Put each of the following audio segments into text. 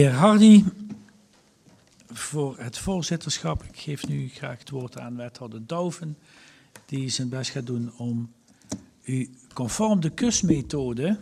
Heer Hardy, voor het voorzitterschap. Ik geef nu graag het woord aan wethouder Douwen, die zijn best gaat doen om u conform de KUS-methode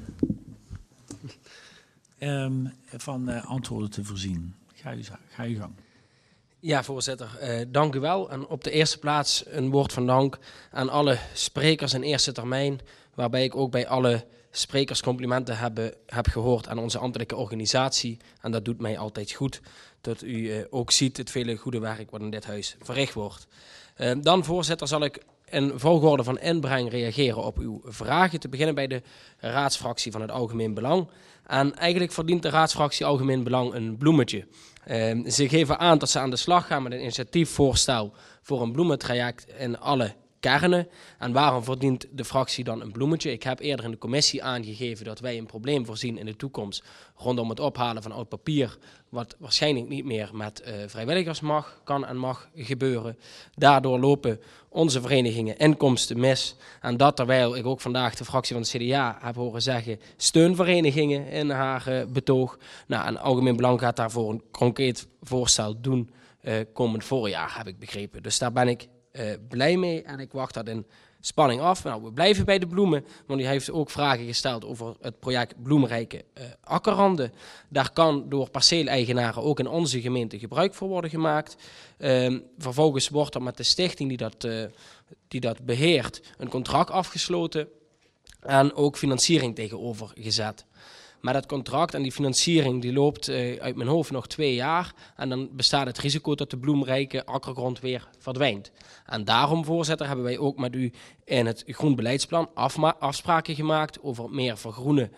van antwoorden te voorzien. Ga uw gang. Ja, voorzitter, dank u wel. En op de eerste plaats een woord van dank aan alle sprekers in eerste termijn, waarbij ik ook bij alle sprekers complimenten heb gehoord aan onze ambtelijke organisatie. En dat doet mij altijd goed, dat u ook ziet het vele goede werk wat in dit huis verricht wordt. Dan, voorzitter, zal ik in volgorde van inbreng reageren op uw vragen. Te beginnen bij de raadsfractie van het Algemeen Belang. En eigenlijk verdient de raadsfractie Algemeen Belang een bloemetje. Ze geven aan dat ze aan de slag gaan met een initiatiefvoorstel voor een bloementraject in alle kernen. En waarom verdient de fractie dan een bloemetje? Ik heb eerder in de commissie aangegeven dat wij een probleem voorzien in de toekomst rondom het ophalen van oud papier, wat waarschijnlijk niet meer met vrijwilligers kan en mag gebeuren. Daardoor lopen onze verenigingen inkomsten mis. En dat terwijl ik ook vandaag de fractie van de CDA heb horen zeggen steunverenigingen in haar betoog. Nou, en Algemeen Belang gaat daarvoor een concreet voorstel doen komend voorjaar, heb ik begrepen. Dus daar ben ik blij mee en ik wacht dat in spanning af. Nou, we blijven bij de bloemen, want u heeft ook vragen gesteld over het project Bloemrijke Akkerranden. Daar kan door perceeleigenaren ook in onze gemeente gebruik voor worden gemaakt. Vervolgens wordt er met de stichting die dat beheert een contract afgesloten en ook financiering tegenover gezet. Maar dat contract en die financiering die loopt uit mijn hoofd nog 2 jaar. En dan bestaat het risico dat de bloemrijke akkergrond weer verdwijnt. En daarom, voorzitter, hebben wij ook met u in het groen beleidsplan afspraken gemaakt over meer vergroenen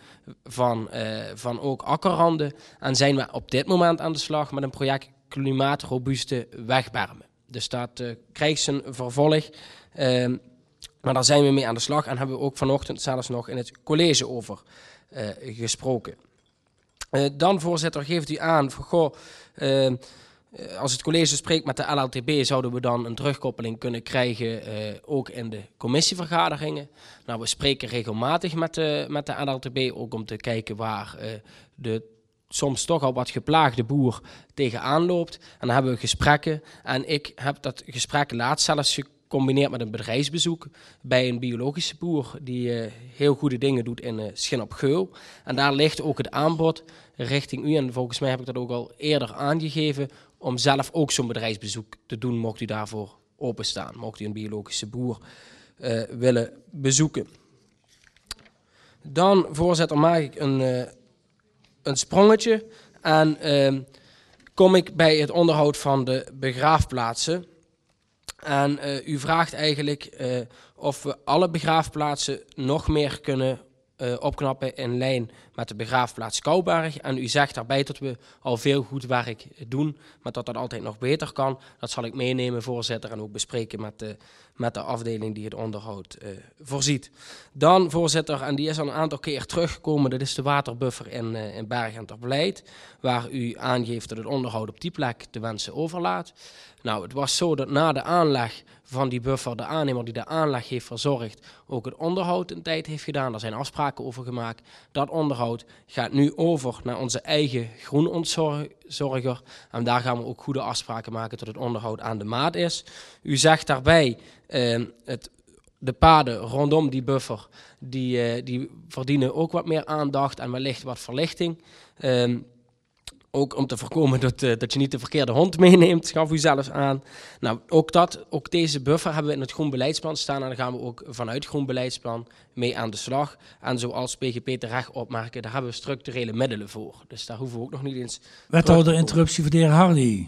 van ook akkerranden. En zijn we op dit moment aan de slag met een project klimaatrobuuste wegbermen. Dus dat krijgt zijn vervolg. Maar daar zijn we mee aan de slag en hebben we ook vanochtend zelfs nog in het college over gesproken. Dan, voorzitter, geeft u aan van, als het college spreekt met de LLTB zouden we dan een terugkoppeling kunnen krijgen ook in de commissievergaderingen. Nou, we spreken regelmatig met de LLTB ook om te kijken waar de soms toch al wat geplaagde boer tegenaan loopt. En dan hebben we gesprekken en ik heb dat gesprek laatst zelfs gecombineerd met een bedrijfsbezoek bij een biologische boer die heel goede dingen doet in Schin op Geul. En daar ligt ook het aanbod richting u. En volgens mij heb ik dat ook al eerder aangegeven om zelf ook zo'n bedrijfsbezoek te doen, mocht u daarvoor openstaan. Mocht u een biologische boer willen bezoeken. Dan, voorzitter, maak ik een sprongetje en kom ik bij het onderhoud van de begraafplaatsen. En u vraagt eigenlijk of we alle begraafplaatsen nog meer kunnen opknappen in lijn met de begraafplaats Kouwberg. En u zegt daarbij dat we al veel goed werk doen, maar dat altijd nog beter kan. Dat zal ik meenemen, voorzitter, en ook bespreken met de afdeling die het onderhoud voorziet. Dan, voorzitter, en die is al een aantal keer teruggekomen, dat is de waterbuffer in Berg en Tervlijt, waar u aangeeft dat het onderhoud op die plek te wensen overlaat. Nou, het was zo dat na de aanleg van die buffer, de aannemer die de aanleg heeft verzorgd, ook het onderhoud een tijd heeft gedaan. Daar zijn afspraken over gemaakt. Dat onderhoud gaat nu over naar onze eigen groenontzorger. En daar gaan we ook goede afspraken maken tot het onderhoud aan de maat is. U zegt daarbij, de paden rondom die buffer, die verdienen ook wat meer aandacht en wellicht wat verlichting. Ook om te voorkomen dat je niet de verkeerde hond meeneemt, gaf u zelfs aan. Nou, ook deze buffer hebben we in het groen beleidsplan staan. En daar gaan we ook vanuit het groen beleidsplan mee aan de slag. En zoals PGP terecht opmerken, daar hebben we structurele middelen voor. Dus daar hoeven we ook nog niet eens... Wethouder, interruptie voor de heer Hardy.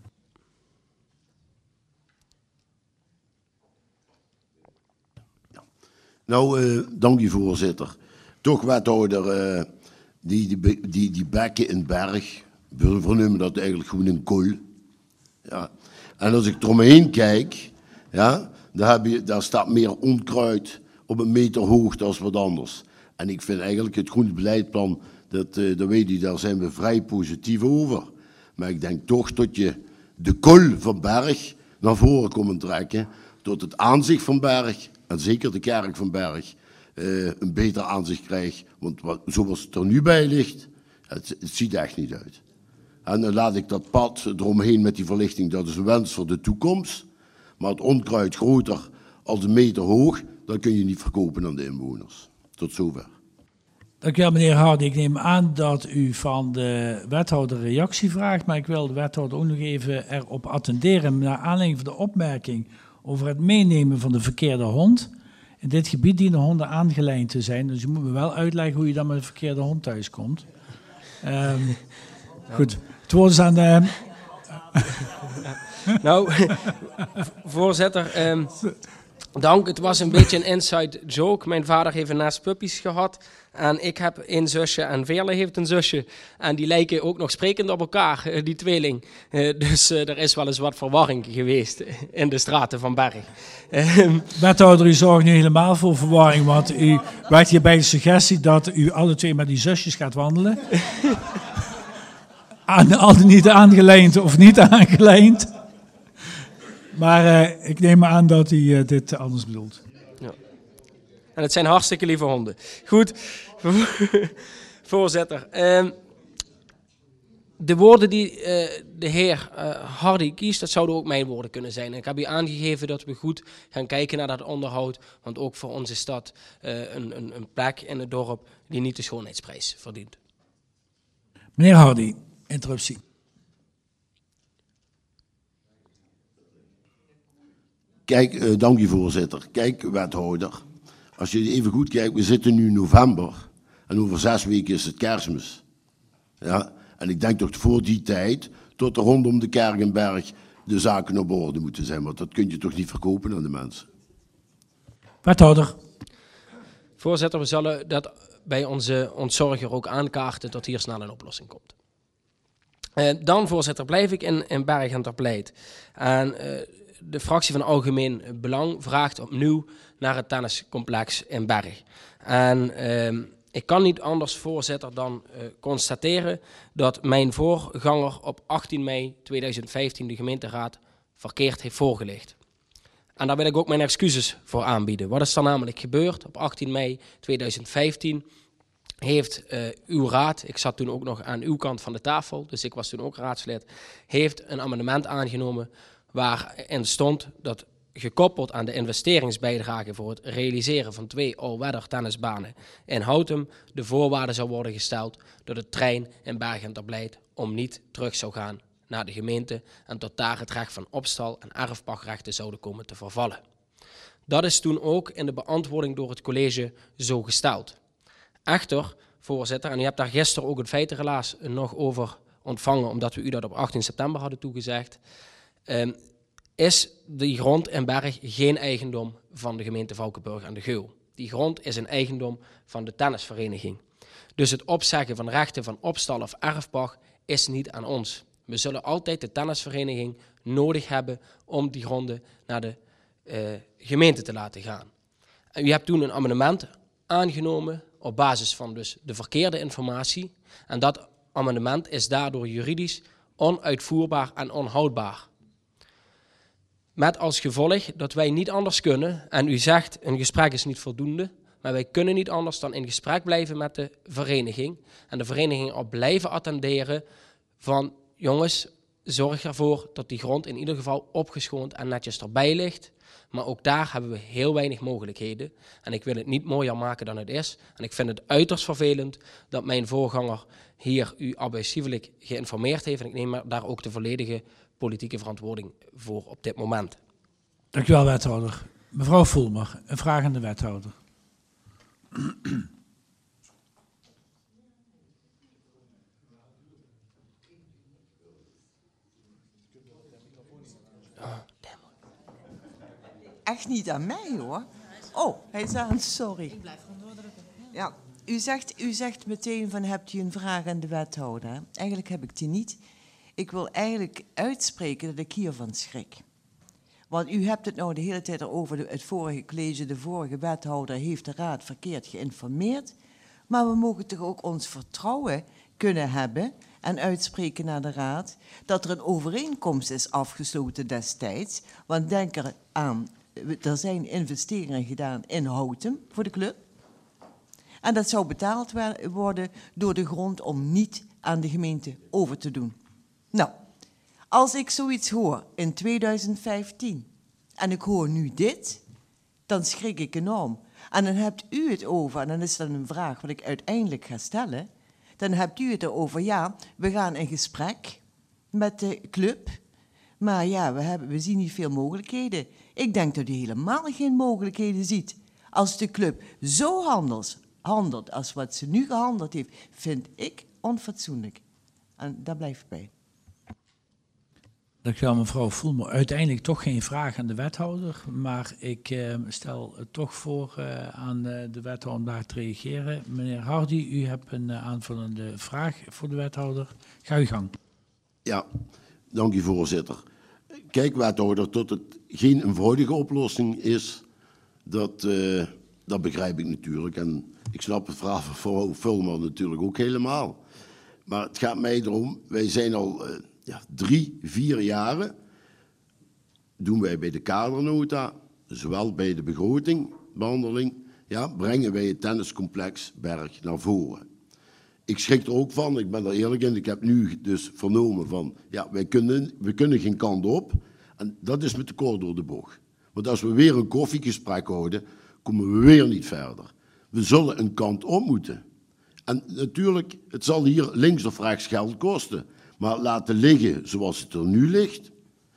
Nou, dank u, voorzitter. Toch, wethouder, die bekken in Berg, we vernoemen dat eigenlijk gewoon een kool. Ja. En als ik eromheen kijk, ja, daar staat meer onkruid op 1 meter hoogte als wat anders. En ik vind eigenlijk het groen beleidsplan, dat weet u, daar zijn we vrij positief over. Maar ik denk toch dat je de kool van Berg naar voren komt trekken, tot het aanzicht van Berg, en zeker de kerk van Berg, een beter aanzicht krijgt. Want zoals het er nu bij ligt, het ziet er echt niet uit. En dan laat ik dat pad eromheen met die verlichting, dat is een wens voor de toekomst. Maar het onkruid groter als 1 meter hoog, dat kun je niet verkopen aan de inwoners. Tot zover. Dank u wel, meneer Hardy. Ik neem aan dat u van de wethouder reactie vraagt, maar ik wil de wethouder ook nog even erop attenderen, naar aanleiding van de opmerking over het meenemen van de verkeerde hond. In dit gebied dienen honden aangelijnd te zijn, dus u moet me wel uitleggen hoe je dan met een verkeerde hond thuiskomt. Goed, het woord is aan de... Nou, voorzitter, dank. Het was een beetje een inside joke. Mijn vader heeft een nest puppies gehad. En ik heb een zusje en Veerle heeft een zusje. En die lijken ook nog sprekend op elkaar, die tweeling. Dus er is wel eens wat verwarring geweest in de straten van Berg. Wethouder, u zorgt nu helemaal voor verwarring, want u werkt hier bij de suggestie dat u alle twee met die zusjes gaat wandelen. Niet aangelijnd of niet aangelijnd. Maar ik neem aan dat u dit anders bedoelt. Ja. En het zijn hartstikke lieve honden. Goed, voorzitter. De woorden die de heer Hardy kiest, dat zouden ook mijn woorden kunnen zijn. En ik heb u aangegeven dat we goed gaan kijken naar dat onderhoud. Want ook voor ons is dat een plek in het dorp die niet de schoonheidsprijs verdient. Meneer Hardy, interruptie. Kijk, dank u voorzitter. Kijk, wethouder, als je even goed kijkt, we zitten nu in november en over 6 weken is het Kerstmis. Ja, en ik denk toch voor die tijd, tot er rondom de Kerkenberg de zaken op orde moeten zijn, want dat kun je toch niet verkopen aan de mensen. Wethouder. Voorzitter, we zullen dat bij onze ontzorger ook aankaarten dat hier snel een oplossing komt. Dan, voorzitter, blijf ik in Berg en ter Pleit. En de fractie van Algemeen Belang vraagt opnieuw naar het tenniscomplex in Berg. En ik kan niet anders, voorzitter, dan constateren dat mijn voorganger op 18 mei 2015 de gemeenteraad verkeerd heeft voorgelegd. En daar wil ik ook mijn excuses voor aanbieden. Wat is er namelijk gebeurd? Op 18 mei 2015 heeft uw raad, ik zat toen ook nog aan uw kant van de tafel, dus ik was toen ook raadslid, heeft een amendement aangenomen waarin stond dat gekoppeld aan de investeringsbijdrage voor het realiseren van 2 all-weather tennisbanen in Houten de voorwaarde zou worden gesteld dat de trein in Berg en ter Pleit om niet terug zou gaan naar de gemeente en tot daar het recht van opstal en erfpachtrechten zouden komen te vervallen. Dat is toen ook in de beantwoording door het college zo gesteld. Echter, voorzitter, en u hebt daar gisteren ook het feitenrelaas nog over ontvangen, omdat we u dat op 18 september hadden toegezegd, is die grond in Berg geen eigendom van de gemeente Valkenburg aan de Geul. Die grond is een eigendom van de tennisvereniging. Dus het opzeggen van rechten van opstal of erfpacht is niet aan ons. We zullen altijd de tennisvereniging nodig hebben om die gronden naar de gemeente te laten gaan. En u hebt toen een amendement aangenomen op basis van dus de verkeerde informatie. En dat amendement is daardoor juridisch onuitvoerbaar en onhoudbaar. Met als gevolg dat wij niet anders kunnen, en u zegt een gesprek is niet voldoende, maar wij kunnen niet anders dan in gesprek blijven met de vereniging. En de vereniging op blijven attenderen van jongens, zorg ervoor dat die grond in ieder geval opgeschoond en netjes erbij ligt. Maar ook daar hebben we heel weinig mogelijkheden. En ik wil het niet mooier maken dan het is. En ik vind het uiterst vervelend dat mijn voorganger hier u abusievelijk geïnformeerd heeft. En ik neem daar ook de volledige politieke verantwoording voor op dit moment. Dank u wel, wethouder. Mevrouw Voelmer, een vraag aan de wethouder. Echt niet aan mij, hoor. Oh, hij is aan, sorry. Ik blijf gewoon doordrukken. Ja, u zegt meteen van, hebt u een vraag aan de wethouder? Eigenlijk heb ik die niet. Ik wil eigenlijk uitspreken dat ik hiervan schrik. Want u hebt het nou de hele tijd over het vorige college, de vorige wethouder heeft de raad verkeerd geïnformeerd. Maar we mogen toch ook ons vertrouwen kunnen hebben en uitspreken naar de raad dat er een overeenkomst is afgesloten destijds. Want denk er aan, er zijn investeringen gedaan in Houten voor de club. En dat zou betaald worden door de grond om niet aan de gemeente over te doen. Nou, als ik zoiets hoor in 2015 en ik hoor nu dit, dan schrik ik enorm. En dan hebt u het over, en dan is dat een vraag wat ik uiteindelijk ga stellen, dan hebt u het erover, ja, we gaan in gesprek met de club, maar ja, we zien niet veel mogelijkheden. Ik denk dat u helemaal geen mogelijkheden ziet. Als de club zo handelt als wat ze nu gehandeld heeft, vind ik onfatsoenlijk. En daar blijf ik bij. Dankjewel mevrouw Voelmer. Uiteindelijk toch geen vraag aan de wethouder, maar ik stel toch voor aan de wethouder om daar te reageren. Meneer Hardy, u hebt een aanvullende vraag voor de wethouder. Ga uw gang. Ja, dank u voorzitter. Kijk wethouder, tot het geen eenvoudige oplossing is, dat begrijp ik natuurlijk. En ik snap het verhaal van mevrouw Voelmer natuurlijk ook helemaal. Maar het gaat mij erom, wij zijn al 3-4 jaren, doen wij bij de kadernota, zowel bij de begrotingbehandeling, ja, brengen wij het tenniscomplex Berg naar voren. Ik schrik er ook van, ik ben er eerlijk in, ik heb nu dus vernomen van, ja, we kunnen geen kant op. En dat is met de kort door de bocht. Want als we weer een koffiegesprek houden, komen we weer niet verder. We zullen een kant op moeten. En natuurlijk, het zal hier links of rechts geld kosten. Maar laten liggen zoals het er nu ligt,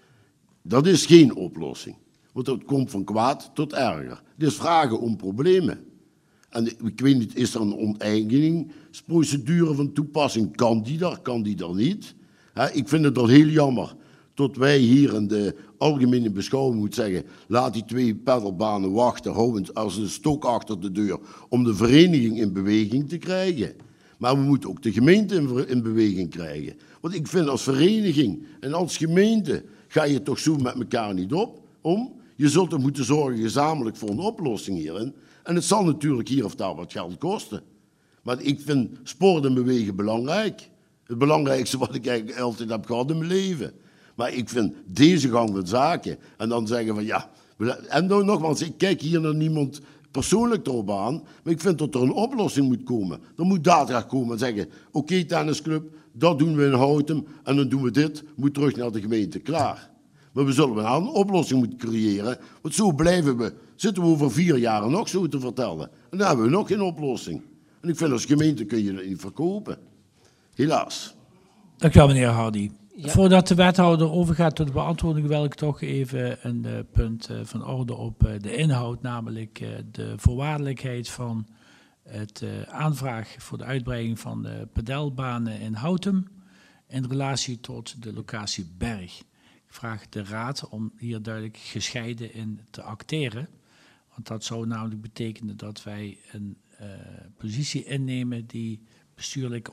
dat is geen oplossing. Want dat komt van kwaad tot erger. Het is vragen om problemen. En ik weet niet, is er een onteigeningsprocedure van toepassing? Kan die er niet? Ik vind het al heel jammer tot wij hier in de algemene beschouwing moeten zeggen, laat die 2 paddelbanen wachten, houdend als een stok achter de deur, om de vereniging in beweging te krijgen. Maar we moeten ook de gemeente in beweging krijgen. Want ik vind als vereniging en als gemeente ga je toch zo met elkaar niet om. Je zult er moeten zorgen gezamenlijk voor een oplossing hierin. En het zal natuurlijk hier of daar wat geld kosten. Maar ik vind sport en bewegen belangrijk. Het belangrijkste wat ik eigenlijk altijd heb gehad in mijn leven. Maar ik vind deze gang van zaken. En dan zeggen van ja. En dan nogmaals, ik kijk hier naar niemand persoonlijk erop aan. Maar ik vind dat er een oplossing moet komen. Er moet data komen en zeggen, oké, tennisclub, dat doen we in Houten. En dan doen we dit, moet terug naar de gemeente, klaar. Maar we zullen een oplossing moeten creëren. Want zo zitten we over 4 jaar nog zo te vertellen. En dan hebben we nog geen oplossing. En ik vind als gemeente kun je dat niet verkopen. Helaas. Dank u wel, meneer Hardy. Ja. Voordat de wethouder overgaat tot de beantwoording, wil ik toch even een punt van orde op de inhoud, namelijk de voorwaardelijkheid van het aanvraag voor de uitbreiding van de padelbanen in Houten in relatie tot de locatie Berg. Ik vraag de raad om hier duidelijk gescheiden in te acteren, want dat zou namelijk betekenen dat wij een positie innemen die bestuurlijk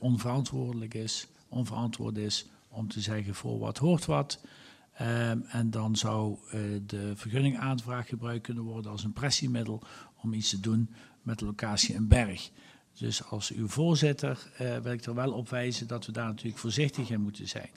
onverantwoord is, om te zeggen voor wat hoort wat. En dan zou de vergunningaanvraag gebruikt kunnen worden als een pressiemiddel om iets te doen met de locatie in Berg. Dus als uw voorzitter wil ik er wel op wijzen dat we daar natuurlijk voorzichtig in moeten zijn.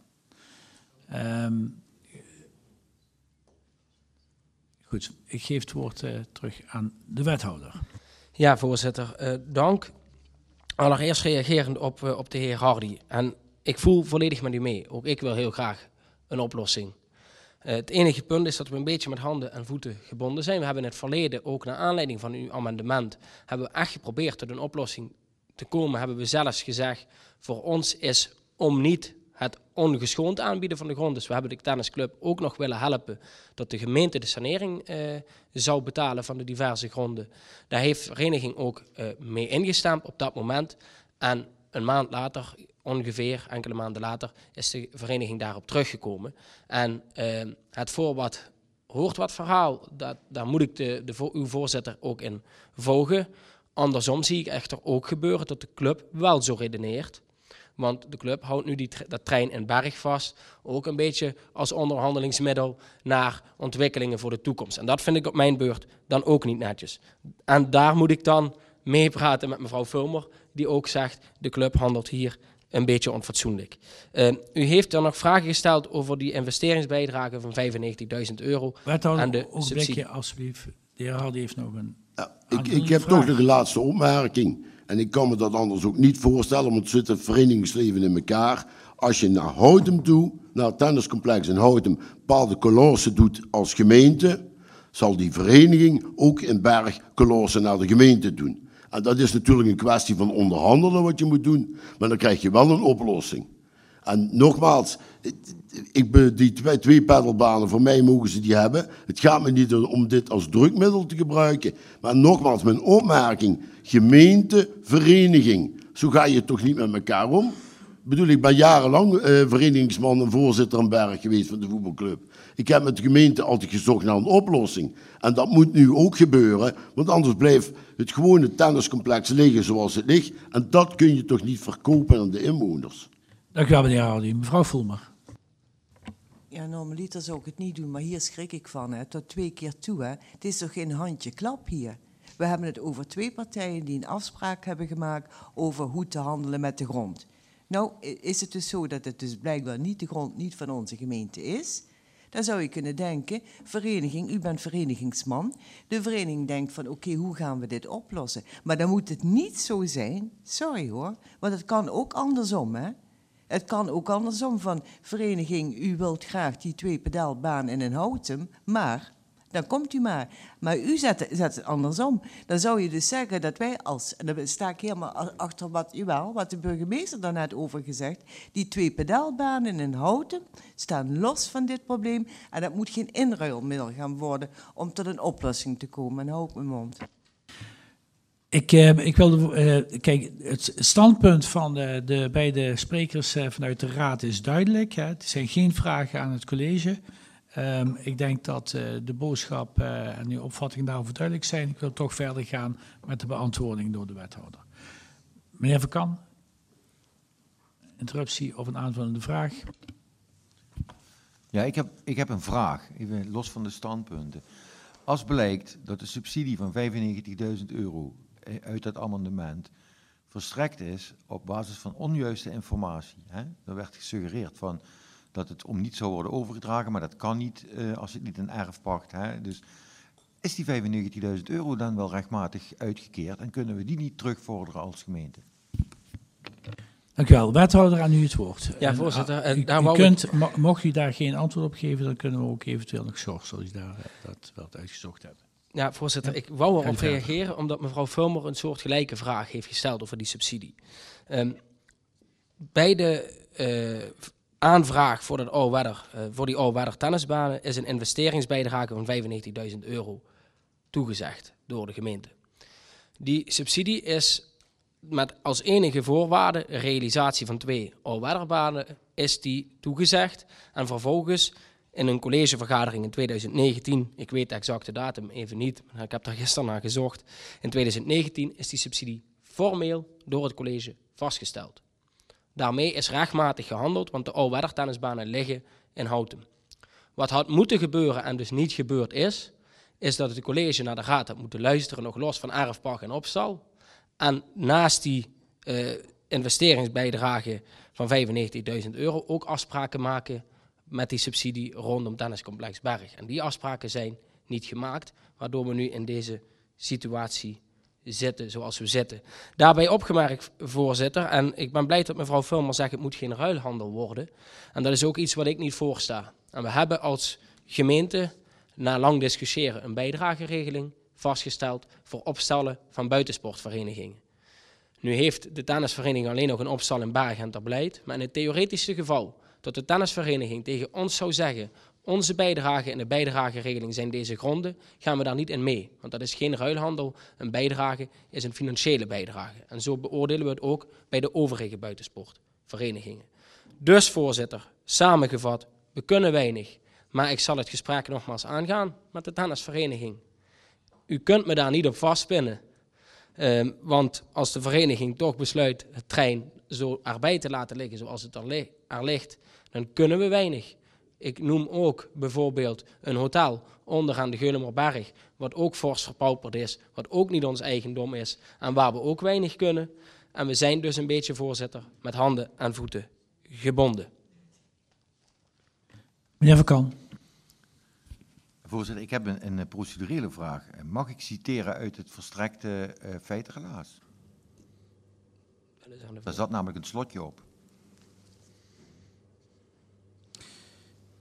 Goed, ik geef het woord terug aan de wethouder. Ja, voorzitter, dank. Allereerst reagerend op de heer Hardy. En ik voel volledig met u mee. Ook ik wil heel graag een oplossing. Het enige punt is dat we een beetje met handen en voeten gebonden zijn. We hebben in het verleden, ook naar aanleiding van uw amendement, hebben we echt geprobeerd tot een oplossing te komen. Hebben we zelfs gezegd, voor ons is om niet het ongeschoond aanbieden van de grond. Dus we hebben de tennisclub ook nog willen helpen dat de gemeente de sanering zou betalen van de diverse gronden. Daar heeft de vereniging ook mee ingestemd op dat moment. En een maand later, ongeveer enkele maanden later, is de vereniging daarop teruggekomen. En het voor wat hoort wat verhaal, daar moet ik uw voorzitter ook in volgen. Andersom zie ik echter ook gebeuren dat de club wel zo redeneert. Want de club houdt nu dat trein in Berg vast, ook een beetje als onderhandelingsmiddel naar ontwikkelingen voor de toekomst. En dat vind ik op mijn beurt dan ook niet netjes. En daar moet ik dan meepraten met mevrouw Voelmer, die ook zegt, de club handelt hier een beetje onfatsoenlijk. U heeft dan nog vragen gesteld over die investeringsbijdrage van €95.000. Wethouder, en de een subsidie. blikje alsjeblieft. De heer Hardy heeft nog een... Ja, ik heb toch nog een laatste opmerking. En ik kan me dat anders ook niet voorstellen, want het zit het verenigingsleven in elkaar. Als je naar Houten toe, naar het tenniscomplex in Houten, bepaalde colosses doet als gemeente, zal die vereniging ook in Berg colosses naar de gemeente doen. En dat is natuurlijk een kwestie van onderhandelen wat je moet doen, maar dan krijg je wel een oplossing. En nogmaals, die twee paddelbanen, voor mij mogen ze die hebben. Het gaat me niet om dit als drukmiddel te gebruiken. Maar nogmaals, mijn opmerking, gemeente, vereniging. Zo ga je toch niet met elkaar om? Ik ben jarenlang verenigingsman en voorzitter aan Berg geweest van de voetbalclub. Ik heb met de gemeente altijd gezocht naar een oplossing. En dat moet nu ook gebeuren, want anders blijft het gewone tenniscomplex liggen zoals het ligt. En dat kun je toch niet verkopen aan de inwoners? Dank u wel, meneer Hardy. Mevrouw Voelmer. Ja, normaliter zou ik het niet doen, maar hier schrik ik van, hè, tot 2 keer toe. Hè. Het is toch geen handje klap hier? We hebben het over 2 partijen die een afspraak hebben gemaakt over hoe te handelen met de grond. Nou, is het dus zo dat het dus blijkbaar niet de grond niet van onze gemeente is? Dan zou je kunnen denken, vereniging, u bent verenigingsman. De vereniging denkt van, oké, hoe gaan we dit oplossen? Maar dan moet het niet zo zijn, sorry hoor, want het kan ook andersom, hè? Het kan ook andersom van, vereniging, u wilt graag die 2 pedaalbanen in een Houten, maar dan komt u maar. Maar u zet het andersom. Dan zou je dus zeggen dat wij en dan sta ik helemaal achter wat de burgemeester daarnet over gezegd, die 2 pedaalbanen in Houten staan los van dit probleem en dat moet geen inruilmiddel gaan worden om tot een oplossing te komen. En hou op mijn mond. Ik wilde, kijk, het standpunt van de beide sprekers vanuit de raad is duidelijk. Hè. Het zijn geen vragen aan het college. Ik denk dat de boodschap en uw opvatting daarover duidelijk zijn. Ik wil toch verder gaan met de beantwoording door de wethouder. Meneer Van Kan, interruptie of een aanvullende vraag? Ja, ik heb een vraag, even los van de standpunten. Als blijkt dat de subsidie van €95.000 uit dat amendement verstrekt is op basis van onjuiste informatie. Hè? Er werd gesuggereerd van dat het om niet zou worden overgedragen, maar dat kan niet als het niet een erfpacht. Hè? Dus is die €95.000 dan wel rechtmatig uitgekeerd en kunnen we die niet terugvorderen als gemeente? Dank u wel. Wethouder, aan u het woord. Ja, voorzitter. Mocht u daar geen antwoord op geven, dan kunnen we ook eventueel nog schorsen, als u dat wel uitgezocht hebt. Ja, voorzitter, ik wou erop reageren omdat mevrouw Fulmer een soort gelijke vraag heeft gesteld over die subsidie. Bij de aanvraag voor die Allweather tennisbanen is een investeringsbijdrage van €95.000 toegezegd door de gemeente. Die subsidie is met als enige voorwaarde realisatie van 2 Allweatherbanen is die toegezegd en vervolgens in een collegevergadering in 2019, ik weet de exacte datum even niet, maar ik heb daar gisteren naar gezocht. In 2019 is die subsidie formeel door het college vastgesteld. Daarmee is rechtmatig gehandeld, want de Allweather tennisbanen liggen in Houten. Wat had moeten gebeuren en dus niet gebeurd is dat het college naar de raad had moeten luisteren, nog los van erfpacht en opstal. En naast die investeringsbijdrage van €95.000 ook afspraken maken met die subsidie rondom tenniscomplex Berg. En die afspraken zijn niet gemaakt, waardoor we nu in deze situatie zitten zoals we zitten. Daarbij opgemerkt, voorzitter, en ik ben blij dat mevrouw Fulmer zegt het moet geen ruilhandel worden. En dat is ook iets wat ik niet voorsta. En we hebben als gemeente, na lang discussiëren, een bijdrageregeling vastgesteld voor opstellen van buitensportverenigingen. Nu heeft de tennisvereniging alleen nog een opstal in Berg en Terblijt, maar in het theoretische geval dat de tennisvereniging tegen ons zou zeggen, onze bijdrage en de bijdrageregeling zijn deze gronden, gaan we daar niet in mee. Want dat is geen ruilhandel, een bijdrage is een financiële bijdrage. En zo beoordelen we het ook bij de overige buitensportverenigingen. Dus voorzitter, samengevat, we kunnen weinig, maar ik zal het gesprek nogmaals aangaan met de tennisvereniging. U kunt me daar niet op vastpinnen, want als de vereniging toch besluit het trein zo erbij te laten liggen zoals het er ligt, dan kunnen we weinig. Ik noem ook bijvoorbeeld een hotel onderaan de Geulemerberg, wat ook fors verpauperd is, wat ook niet ons eigendom is en waar we ook weinig kunnen. En we zijn dus een beetje, voorzitter, met handen en voeten gebonden. Meneer Van Kan. Voorzitter, ik heb een procedurele vraag. Mag ik citeren uit het verstrekte feitenrelaas? Daar zat namelijk een slotje op.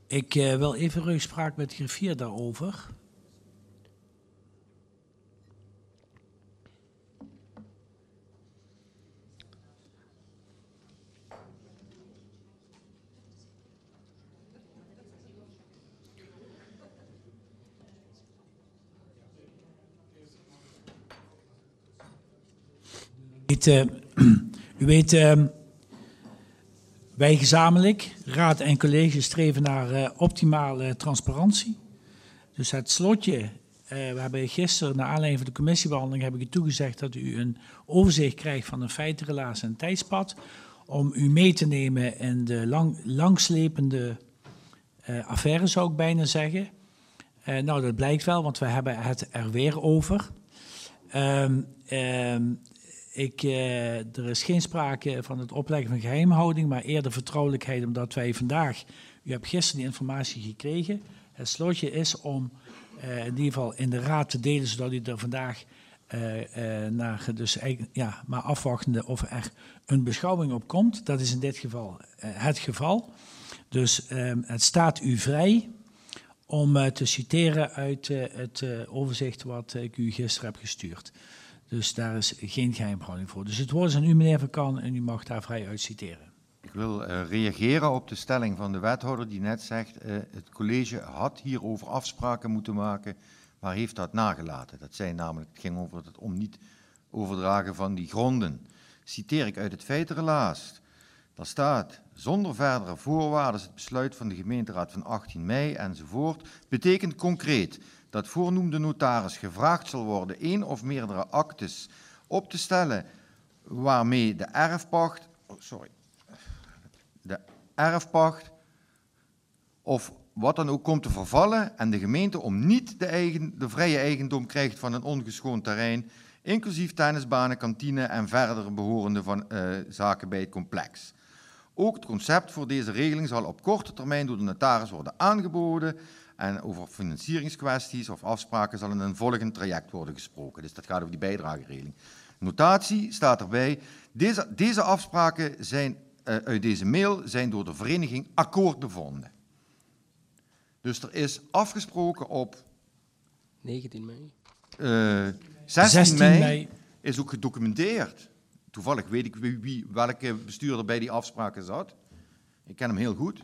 Ik wil even ruggespraak met de griffier daarover. U weet, wij gezamenlijk, raad en college, streven naar optimale transparantie. Dus het slotje, we hebben gisteren, naar aanleiding van de commissiebehandeling, heb ik u toegezegd dat u een overzicht krijgt van een feitenrelaas en tijdspad, om u mee te nemen in de langslepende affaire, zou ik bijna zeggen. Nou, dat blijkt wel, want we hebben het er weer over. Er is geen sprake van het opleggen van geheimhouding, maar eerder vertrouwelijkheid, omdat wij vandaag, u hebt gisteren die informatie gekregen. Het slotje is om in ieder geval in de raad te delen, zodat u er vandaag maar afwachtende of er een beschouwing op komt. Dat is in dit geval het geval. Dus het staat u vrij om te citeren uit het overzicht wat ik u gisteren heb gestuurd. Dus daar is geen geheimhouding voor. Dus het woord is aan u, meneer Van Kan, en u mag daar vrij uit citeren. Ik wil reageren op de stelling van de wethouder die net zegt, het college had hierover afspraken moeten maken, maar heeft dat nagelaten. Dat zei namelijk, het ging over het om niet overdragen van die gronden. Citeer ik uit het feitenrelaas. Daar staat, zonder verdere voorwaarden het besluit van de gemeenteraad van 18 mei enzovoort, betekent concreet dat voornoemde notaris gevraagd zal worden één of meerdere actes op te stellen waarmee de erfpacht of wat dan ook komt te vervallen en de gemeente om niet de vrije eigendom krijgt van een ongeschoond terrein, inclusief tennisbanen, kantine en verdere behorende zaken bij het complex. Ook het concept voor deze regeling zal op korte termijn door de notaris worden aangeboden en over financieringskwesties of afspraken zal in een volgend traject worden gesproken. Dus dat gaat over die bijdrageregeling. Notatie staat erbij. Deze afspraken zijn, uit deze mail zijn door de vereniging akkoord bevonden. Dus er is afgesproken op 19 mei. 16 mei is ook gedocumenteerd. Toevallig weet ik welke bestuurder bij die afspraken zat. Ik ken hem heel goed.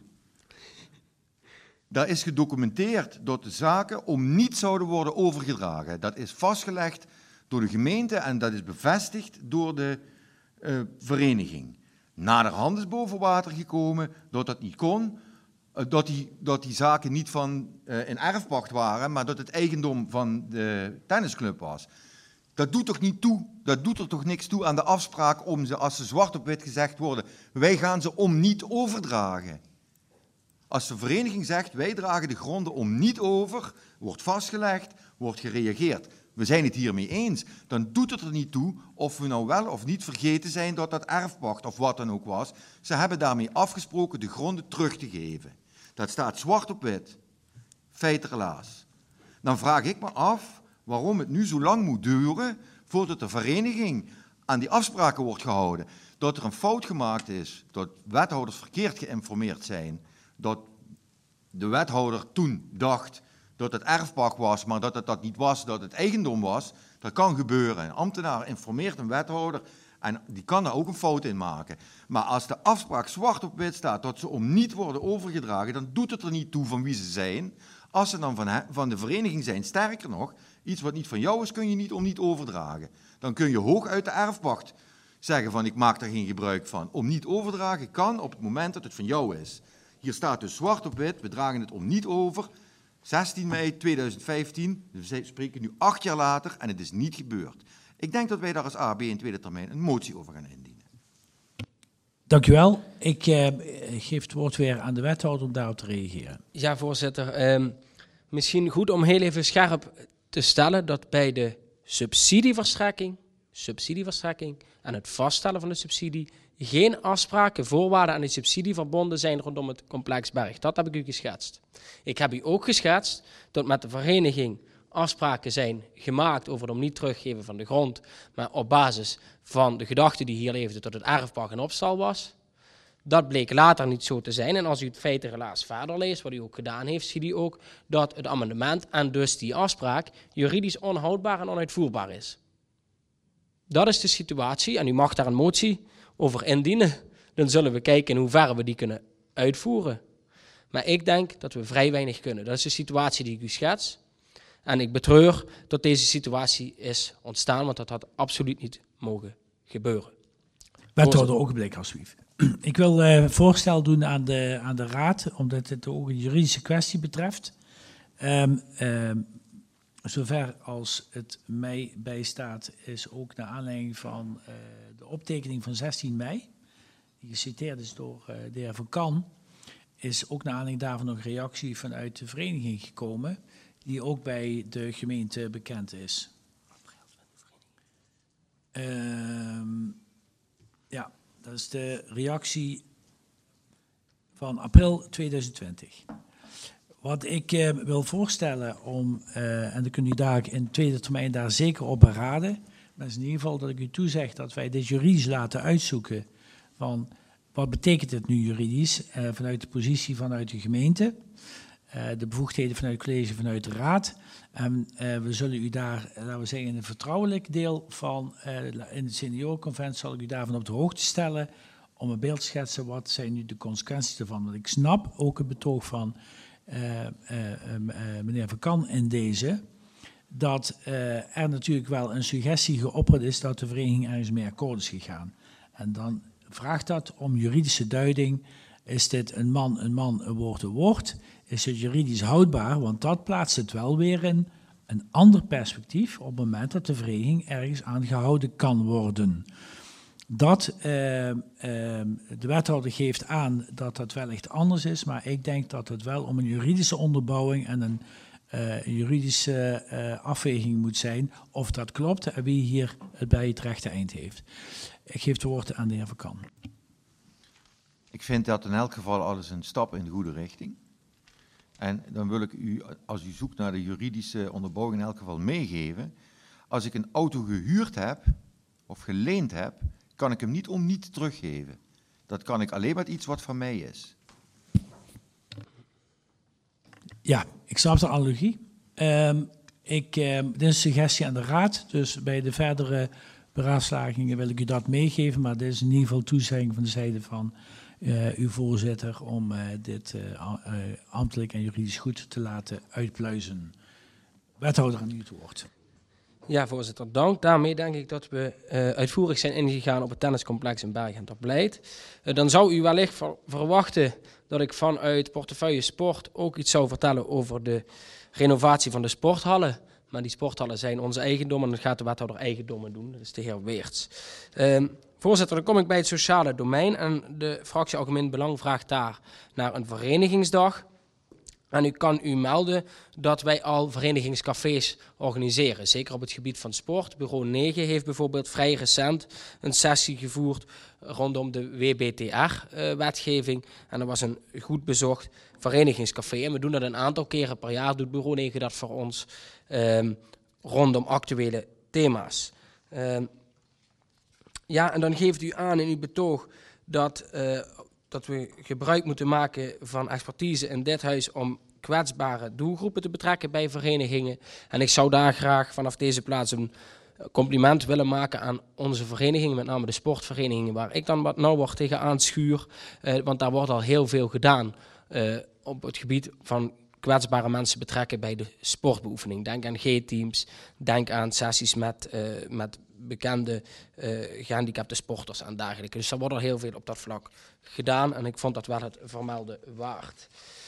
Daar is gedocumenteerd dat de zaken om niet zouden worden overgedragen. Dat is vastgelegd door de gemeente en dat is bevestigd door de vereniging. Naderhand is boven water gekomen dat dat niet kon, dat die zaken niet van in erfpacht waren, maar dat het eigendom van de tennisclub was. Dat doet toch niet toe, dat doet er toch niks toe aan de afspraak om ze, als ze zwart op wit gezegd worden, wij gaan ze om niet overdragen. Als de vereniging zegt, wij dragen de gronden om niet over, wordt vastgelegd, wordt gereageerd. We zijn het hiermee eens. Dan doet het er niet toe of we nou wel of niet vergeten zijn dat dat erfpacht of wat dan ook was. Ze hebben daarmee afgesproken de gronden terug te geven. Dat staat zwart op wit. Feitenrelaas. Dan vraag ik me af waarom het nu zo lang moet duren voordat de vereniging aan die afspraken wordt gehouden. Dat er een fout gemaakt is, dat wethouders verkeerd geïnformeerd zijn, dat de wethouder toen dacht dat het erfpacht was, maar dat het dat niet was, dat het eigendom was. Dat kan gebeuren. Een ambtenaar informeert een wethouder en die kan daar ook een fout in maken. Maar als de afspraak zwart op wit staat dat ze om niet worden overgedragen, dan doet het er niet toe van wie ze zijn. Als ze dan van de vereniging zijn, sterker nog, iets wat niet van jou is, kun je niet om niet overdragen. Dan kun je hoog uit de erfpacht zeggen van ik maak daar geen gebruik van. Om niet overdragen kan op het moment dat het van jou is. Hier staat dus zwart op wit, we dragen het om niet over. 16 mei 2015, dus we spreken nu 8 jaar later en het is niet gebeurd. Ik denk dat wij daar als AB in tweede termijn een motie over gaan indienen. Dank u wel. Ik geef het woord weer aan de wethouder om daarop te reageren. Ja, voorzitter. Misschien goed om heel even scherp te stellen dat bij de subsidieverstrekking en het vaststellen van de subsidie geen afspraken, voorwaarden aan de subsidie verbonden zijn rondom het complex Berg. Dat heb ik u geschetst. Ik heb u ook geschetst dat met de vereniging afspraken zijn gemaakt over het om niet teruggeven van de grond, maar op basis van de gedachte die hier leefde dat het erfpacht en opstal was. Dat bleek later niet zo te zijn. En als u het feitenrelaas verder leest, wat u ook gedaan heeft, ziet u ook dat het amendement en dus die afspraak juridisch onhoudbaar en onuitvoerbaar is. Dat is de situatie en u mag daar een motie over indienen. Dan zullen we kijken in hoeverre we die kunnen uitvoeren. Maar ik denk dat we vrij weinig kunnen. Dat is de situatie die ik u schets. En ik betreur dat deze situatie is ontstaan, want dat had absoluut niet mogen gebeuren. Wethouder Ogenblik, alsjeblieft. Ik wil voorstel doen aan de raad, omdat het ook een juridische kwestie betreft. Zover als het mij bijstaat, is ook naar aanleiding van de optekening van 16 mei, die geciteerd is door de heer Van Kan, is ook naar aanleiding daarvan nog reactie vanuit de vereniging gekomen, die ook bij de gemeente bekend is. Ja, dat is de reactie van april 2020. Wat ik wil voorstellen en dan kunt u daar in tweede termijn daar zeker op beraden, maar is in ieder geval dat ik u toezeg dat wij dit juridisch laten uitzoeken van wat betekent het nu juridisch vanuit de positie vanuit de gemeente, de bevoegdheden vanuit het college, vanuit de raad. En we zullen u daar, laten we zeggen, in een vertrouwelijk deel van in de seniorenconventie zal ik u daarvan op de hoogte stellen om een beeld te schetsen wat zijn nu de consequenties ervan. Want ik snap ook het betoog van meneer Van Kan in deze, dat er natuurlijk wel een suggestie geopperd is dat de vereniging ergens mee akkoord is gegaan. En dan vraagt dat om juridische duiding. Is dit een man, een woord, een woord? Is het juridisch houdbaar? Want dat plaatst het wel weer in een ander perspectief op het moment dat de vereniging ergens aangehouden kan worden. De wethouder geeft aan dat dat wel echt anders is, maar ik denk dat het wel om een juridische onderbouwing en een juridische afweging moet zijn of dat klopt en wie hier het bij het rechte eind heeft. Ik geef het woord aan de heer Van Kan. Ik vind dat in elk geval alles een stap in de goede richting. En dan wil ik u, als u zoekt naar de juridische onderbouwing, in elk geval meegeven. Als ik een auto gehuurd heb of geleend heb, kan ik hem niet om niet teruggeven. Dat kan ik alleen met iets wat van mij is. Ja, ik snap de analogie. Dit is een suggestie aan de raad, dus bij de verdere beraadslagingen wil ik u dat meegeven, maar dit is in ieder geval toezegging van de zijde van uw voorzitter om dit ambtelijk en juridisch goed te laten uitpluizen. Wethouder, aan u het woord. Ja, voorzitter, dank. Daarmee denk ik dat we uitvoerig zijn ingegaan op het tenniscomplex in Bergen en Terbleit. Dan zou u wellicht verwachten dat ik vanuit portefeuille sport ook iets zou vertellen over de renovatie van de sporthallen. Maar die sporthallen zijn onze eigendom en dat gaat de wethouder eigendommen doen. Dat is de heer Weerts. Voorzitter, dan kom ik bij het sociale domein en de fractie Algemeen Belang vraagt daar naar een verenigingsdag. En ik kan u melden dat wij al verenigingscafés organiseren. Zeker op het gebied van sport. Bureau 9 heeft bijvoorbeeld vrij recent een sessie gevoerd rondom de WBTR-wetgeving. En dat was een goed bezocht verenigingscafé. En we doen dat een aantal keren per jaar. Doet Bureau 9 dat voor ons rondom actuele thema's. Ja, en dan geeft u aan in uw betoog dat we gebruik moeten maken van expertise in dit huis om kwetsbare doelgroepen te betrekken bij verenigingen. En ik zou daar graag vanaf deze plaats een compliment willen maken aan onze verenigingen, met name de sportverenigingen, waar ik dan wat nauwer tegenaan schuur. Want daar wordt al heel veel gedaan op het gebied van kwetsbare mensen betrekken bij de sportbeoefening. Denk aan G-teams, denk aan sessies met bekende gehandicapte sporters en dergelijke. Dus er wordt al heel veel op dat vlak gedaan en ik vond dat wel het vermelden waard.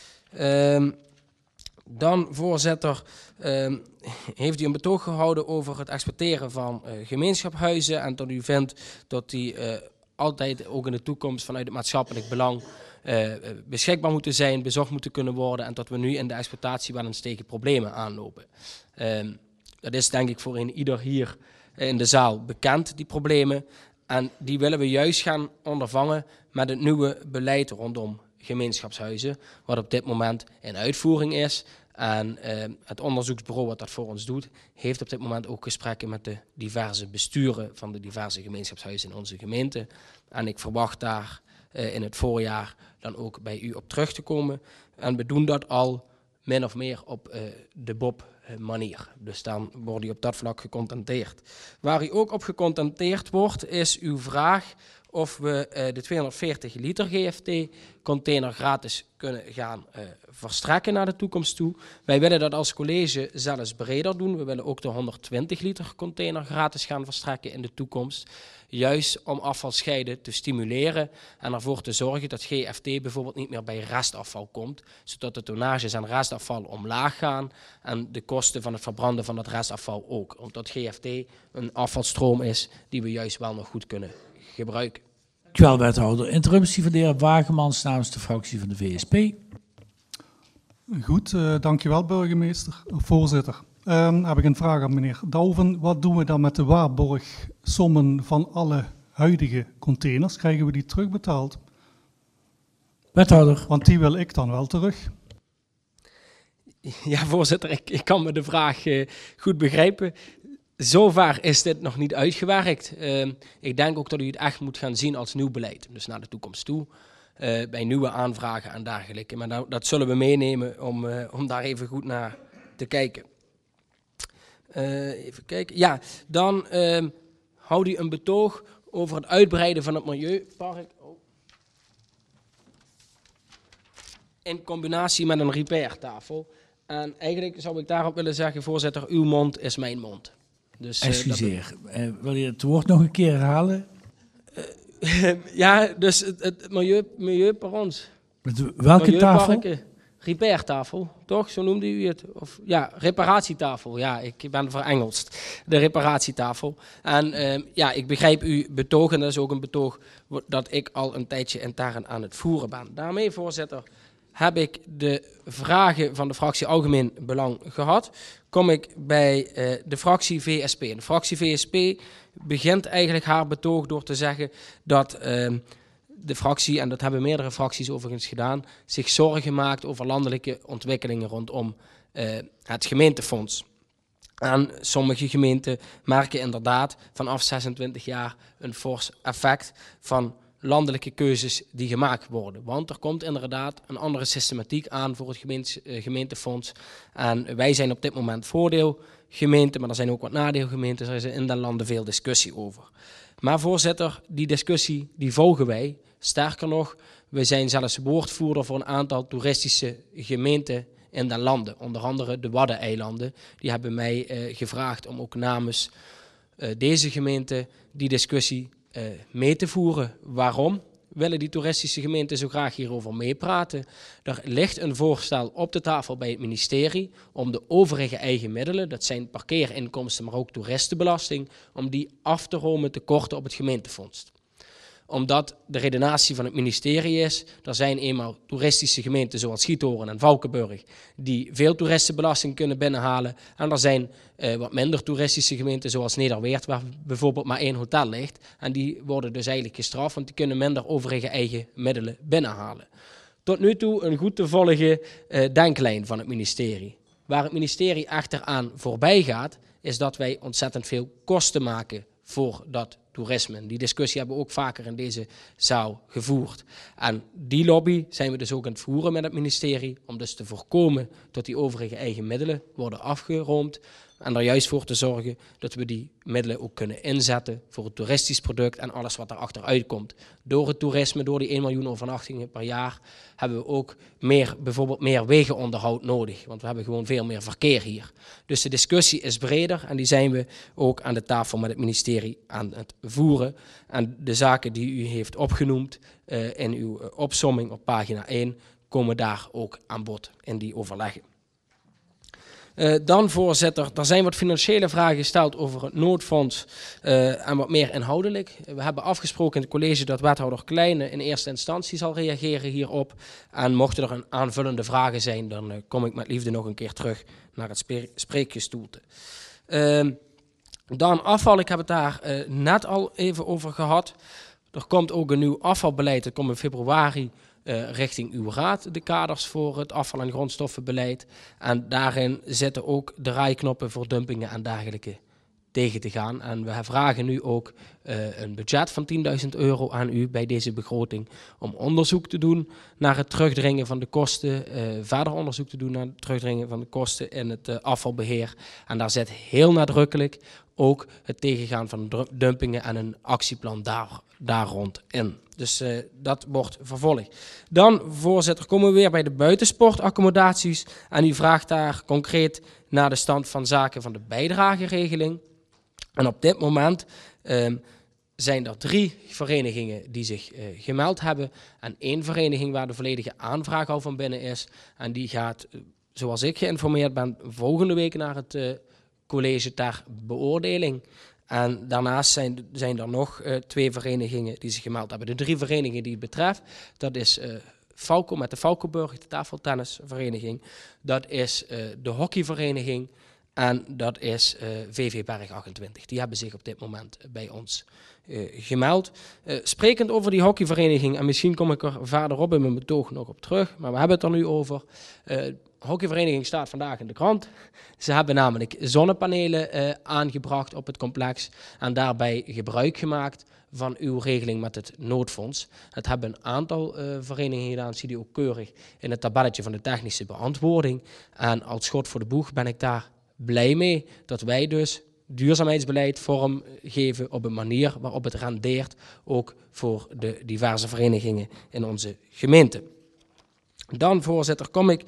Dan, voorzitter, heeft u een betoog gehouden over het exporteren van gemeenschapshuizen en dat u vindt dat die altijd ook in de toekomst vanuit het maatschappelijk belang beschikbaar moeten zijn, bezocht moeten kunnen worden en dat we nu in de exploitatie wel eens tegen problemen aanlopen. Dat is denk ik voor ieder hier in de zaal bekend, die problemen. En die willen we juist gaan ondervangen met het nieuwe beleid rondom gemeenschapshuizen, wat op dit moment in uitvoering is. En het onderzoeksbureau wat dat voor ons doet, heeft op dit moment ook gesprekken met de diverse besturen van de diverse gemeenschapshuizen in onze gemeente. En ik verwacht daar in het voorjaar dan ook bij u op terug te komen. En we doen dat al min of meer op de Bob-manier. Dus dan wordt u op dat vlak gecontenteerd. Waar u ook op gecontenteerd wordt, is uw vraag of we de 240 liter GFT-container gratis kunnen gaan verstrekken naar de toekomst toe. Wij willen dat als college zelfs breder doen. We willen ook de 120 liter container gratis gaan verstrekken in de toekomst. Juist om afvalscheiden te stimuleren en ervoor te zorgen dat GFT bijvoorbeeld niet meer bij restafval komt. Zodat de tonnages aan restafval omlaag gaan en de kosten van het verbranden van dat restafval ook. Omdat GFT een afvalstroom is die we juist wel nog goed kunnen gebruiken. Dankjewel, wethouder. Interruptie van de heer Wagemans namens de fractie van de VSP. Goed, dankjewel burgemeester. Voorzitter, heb ik een vraag aan meneer Douwen. Wat doen we dan met de waarborgsommen van alle huidige containers? Krijgen we die terugbetaald? Wethouder. Want die wil ik dan wel terug. Ja, voorzitter, ik kan me de vraag goed begrijpen. Zover is dit nog niet uitgewerkt. Ik denk ook dat u het echt moet gaan zien als nieuw beleid. Dus naar de toekomst toe. Bij nieuwe aanvragen en dergelijke. Maar dat zullen we meenemen om daar even goed naar te kijken. Even kijken. Ja, dan houdt u een betoog over het uitbreiden van het milieupark. In combinatie met een repairtafel. En eigenlijk zou ik daarop willen zeggen, voorzitter, uw mond is mijn mond. Dus, excuseer, wil je het woord nog een keer herhalen? Ja, dus het milieu per ons. Met welke tafel? Repairtafel, toch? Zo noemde u het. Of, ja, reparatietafel. Ja, ik ben verengelst. De reparatietafel. En ja, ik begrijp uw betoog. En dat is ook een betoog dat ik al een tijdje intern aan het voeren ben. Daarmee, voorzitter, heb ik de vragen van de fractie Algemeen Belang gehad. Kom ik bij de fractie VSP. En de fractie VSP begint eigenlijk haar betoog door te zeggen dat de fractie, en dat hebben meerdere fracties overigens gedaan, zich zorgen maakt over landelijke ontwikkelingen rondom het gemeentefonds. En sommige gemeenten merken inderdaad vanaf 26 jaar een fors effect van landelijke keuzes die gemaakt worden. Want er komt inderdaad een andere systematiek aan voor het gemeentefonds. En wij zijn op dit moment voordeelgemeente, maar er zijn ook wat nadeelgemeenten. Er is in de landen veel discussie over. Maar voorzitter, die discussie die volgen wij. Sterker nog, we zijn zelfs woordvoerder voor een aantal toeristische gemeenten in de landen. Onder andere de Waddeneilanden. Die hebben mij gevraagd om ook namens deze gemeente die discussie mee te voeren. Waarom willen die toeristische gemeenten zo graag hierover meepraten? Er ligt een voorstel op de tafel bij het ministerie om de overige eigen middelen, dat zijn parkeerinkomsten, maar ook toeristenbelasting, om die af te romen te korten op het gemeentefonds. Omdat de redenatie van het ministerie is, er zijn eenmaal toeristische gemeenten zoals Schiethoorn en Valkenburg die veel toeristenbelasting kunnen binnenhalen. En er zijn wat minder toeristische gemeenten zoals Nederweert, waar bijvoorbeeld maar 1 hotel ligt. En die worden dus eigenlijk gestraft, want die kunnen minder overige eigen middelen binnenhalen. Tot nu toe een goed te volgen denklijn van het ministerie. Waar het ministerie echter aan voorbij gaat, is dat wij ontzettend veel kosten maken voor dat toerisme. Die discussie hebben we ook vaker in deze zaal gevoerd. En die lobby zijn we dus ook aan het voeren met het ministerie, om dus te voorkomen dat die overige eigen middelen worden afgeroomd. En er juist voor te zorgen dat we die middelen ook kunnen inzetten voor het toeristisch product en alles wat erachter uitkomt. Door het toerisme, door die 1 miljoen overnachtingen per jaar, hebben we ook bijvoorbeeld meer wegenonderhoud nodig. Want we hebben gewoon veel meer verkeer hier. Dus de discussie is breder en die zijn we ook aan de tafel met het ministerie aan het voeren. En de zaken die u heeft opgenoemd in uw opsomming op pagina 1 komen daar ook aan bod in die overleggen. Dan, voorzitter, er zijn wat financiële vragen gesteld over het noodfonds en wat meer inhoudelijk. We hebben afgesproken in het college dat wethouder Kleine in eerste instantie zal reageren hierop. En mochten er een aanvullende vragen zijn, dan kom ik met liefde nog een keer terug naar het spreekgestoelte. Dan afval, ik heb het daar net al even over gehad. Er komt ook een nieuw afvalbeleid, dat komt in februari richting uw raad, de kaders voor het afval- en grondstoffenbeleid. En daarin zitten ook de draaiknoppen voor dumpingen en dergelijke tegen te gaan. En we vragen nu ook een budget van €10.000 aan u bij deze begroting om onderzoek te doen naar het terugdringen van de kosten, verder onderzoek te doen naar het terugdringen van de kosten in het afvalbeheer. En daar zit heel nadrukkelijk ook het tegengaan van dumpingen en een actieplan daar rond in. Dus dat wordt vervolgd. Dan, voorzitter, komen we weer bij de buitensportaccommodaties. En u vraagt daar concreet naar de stand van zaken van de bijdrageregeling. En op dit moment zijn er 3 verenigingen die zich gemeld hebben. En 1 vereniging waar de volledige aanvraag al van binnen is. En die gaat, zoals ik geïnformeerd ben, volgende week naar het college ter beoordeling. En daarnaast zijn er nog 2 verenigingen die zich gemeld hebben. De 3 verenigingen die het betreft, dat is Falco met de Falcoburg, de tafeltennisvereniging. Dat is de hockeyvereniging en dat is VV Berg 28. Die hebben zich op dit moment bij ons gemeld. Sprekend over die hockeyvereniging, en misschien kom ik er verderop in mijn betoog nog op terug, maar we hebben het er nu over. Hockeyvereniging staat vandaag in de krant. Ze hebben namelijk zonnepanelen aangebracht op het complex en daarbij gebruik gemaakt van uw regeling met het noodfonds. Het hebben een aantal verenigingen gedaan, zie je ook keurig in het tabelletje van de technische beantwoording. En als schot voor de boeg ben ik daar blij mee dat wij dus duurzaamheidsbeleid vormgeven op een manier waarop het rendeert, ook voor de diverse verenigingen in onze gemeente. Dan, voorzitter, kom ik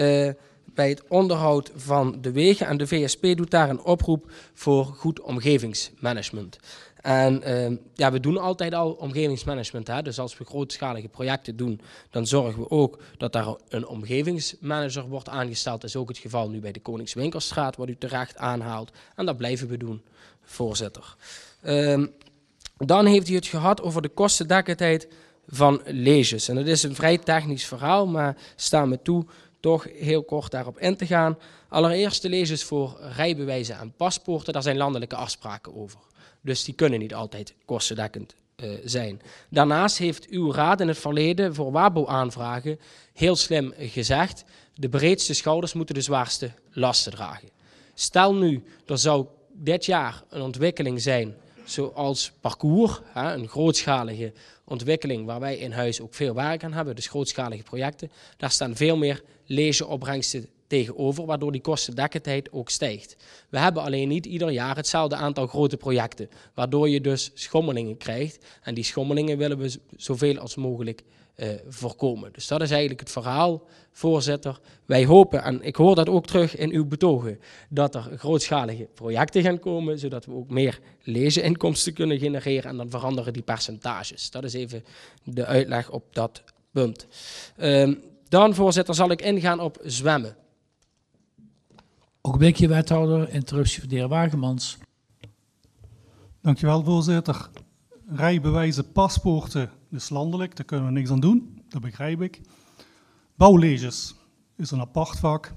bij het onderhoud van de wegen. En de VSP doet daar een oproep voor goed omgevingsmanagement. En we doen altijd al omgevingsmanagement. Hè? Dus als we grootschalige projecten doen, dan zorgen we ook dat daar een omgevingsmanager wordt aangesteld. Dat is ook het geval nu bij de Koningswinkelstraat, wat u terecht aanhaalt. En dat blijven we doen, voorzitter. Dan heeft u het gehad over de kostendekkendheid van leges. En dat is een vrij technisch verhaal, maar sta me toe toch heel kort daarop in te gaan. Allereerst de leges voor rijbewijzen en paspoorten, daar zijn landelijke afspraken over. Dus die kunnen niet altijd kostendekkend zijn. Daarnaast heeft uw raad in het verleden voor WABO-aanvragen heel slim gezegd, de breedste schouders moeten de zwaarste lasten dragen. Stel nu, er zou dit jaar een ontwikkeling zijn zoals parcours, een grootschalige ontwikkeling waar wij in huis ook veel werk aan hebben, dus grootschalige projecten. Daar staan veel meer legeopbrengsten tegenover, waardoor die kostendekkendheid ook stijgt. We hebben alleen niet ieder jaar hetzelfde aantal grote projecten, waardoor je dus schommelingen krijgt. En die schommelingen willen we zoveel als mogelijk voorkomen. Dus dat is eigenlijk het verhaal, voorzitter. Wij hopen, en ik hoor dat ook terug in uw betogen, dat er grootschalige projecten gaan komen, zodat we ook meer legeinkomsten kunnen genereren en dan veranderen die percentages. Dat is even de uitleg op dat punt. Dan, voorzitter, zal ik ingaan op zwemmen. Ook een beetje wethouder, interruptie van de heer Wagemans. Dankjewel, voorzitter. Rijbewijzen, paspoorten, dus landelijk, daar kunnen we niks aan doen, dat begrijp ik. Bouwleges is een apart vak.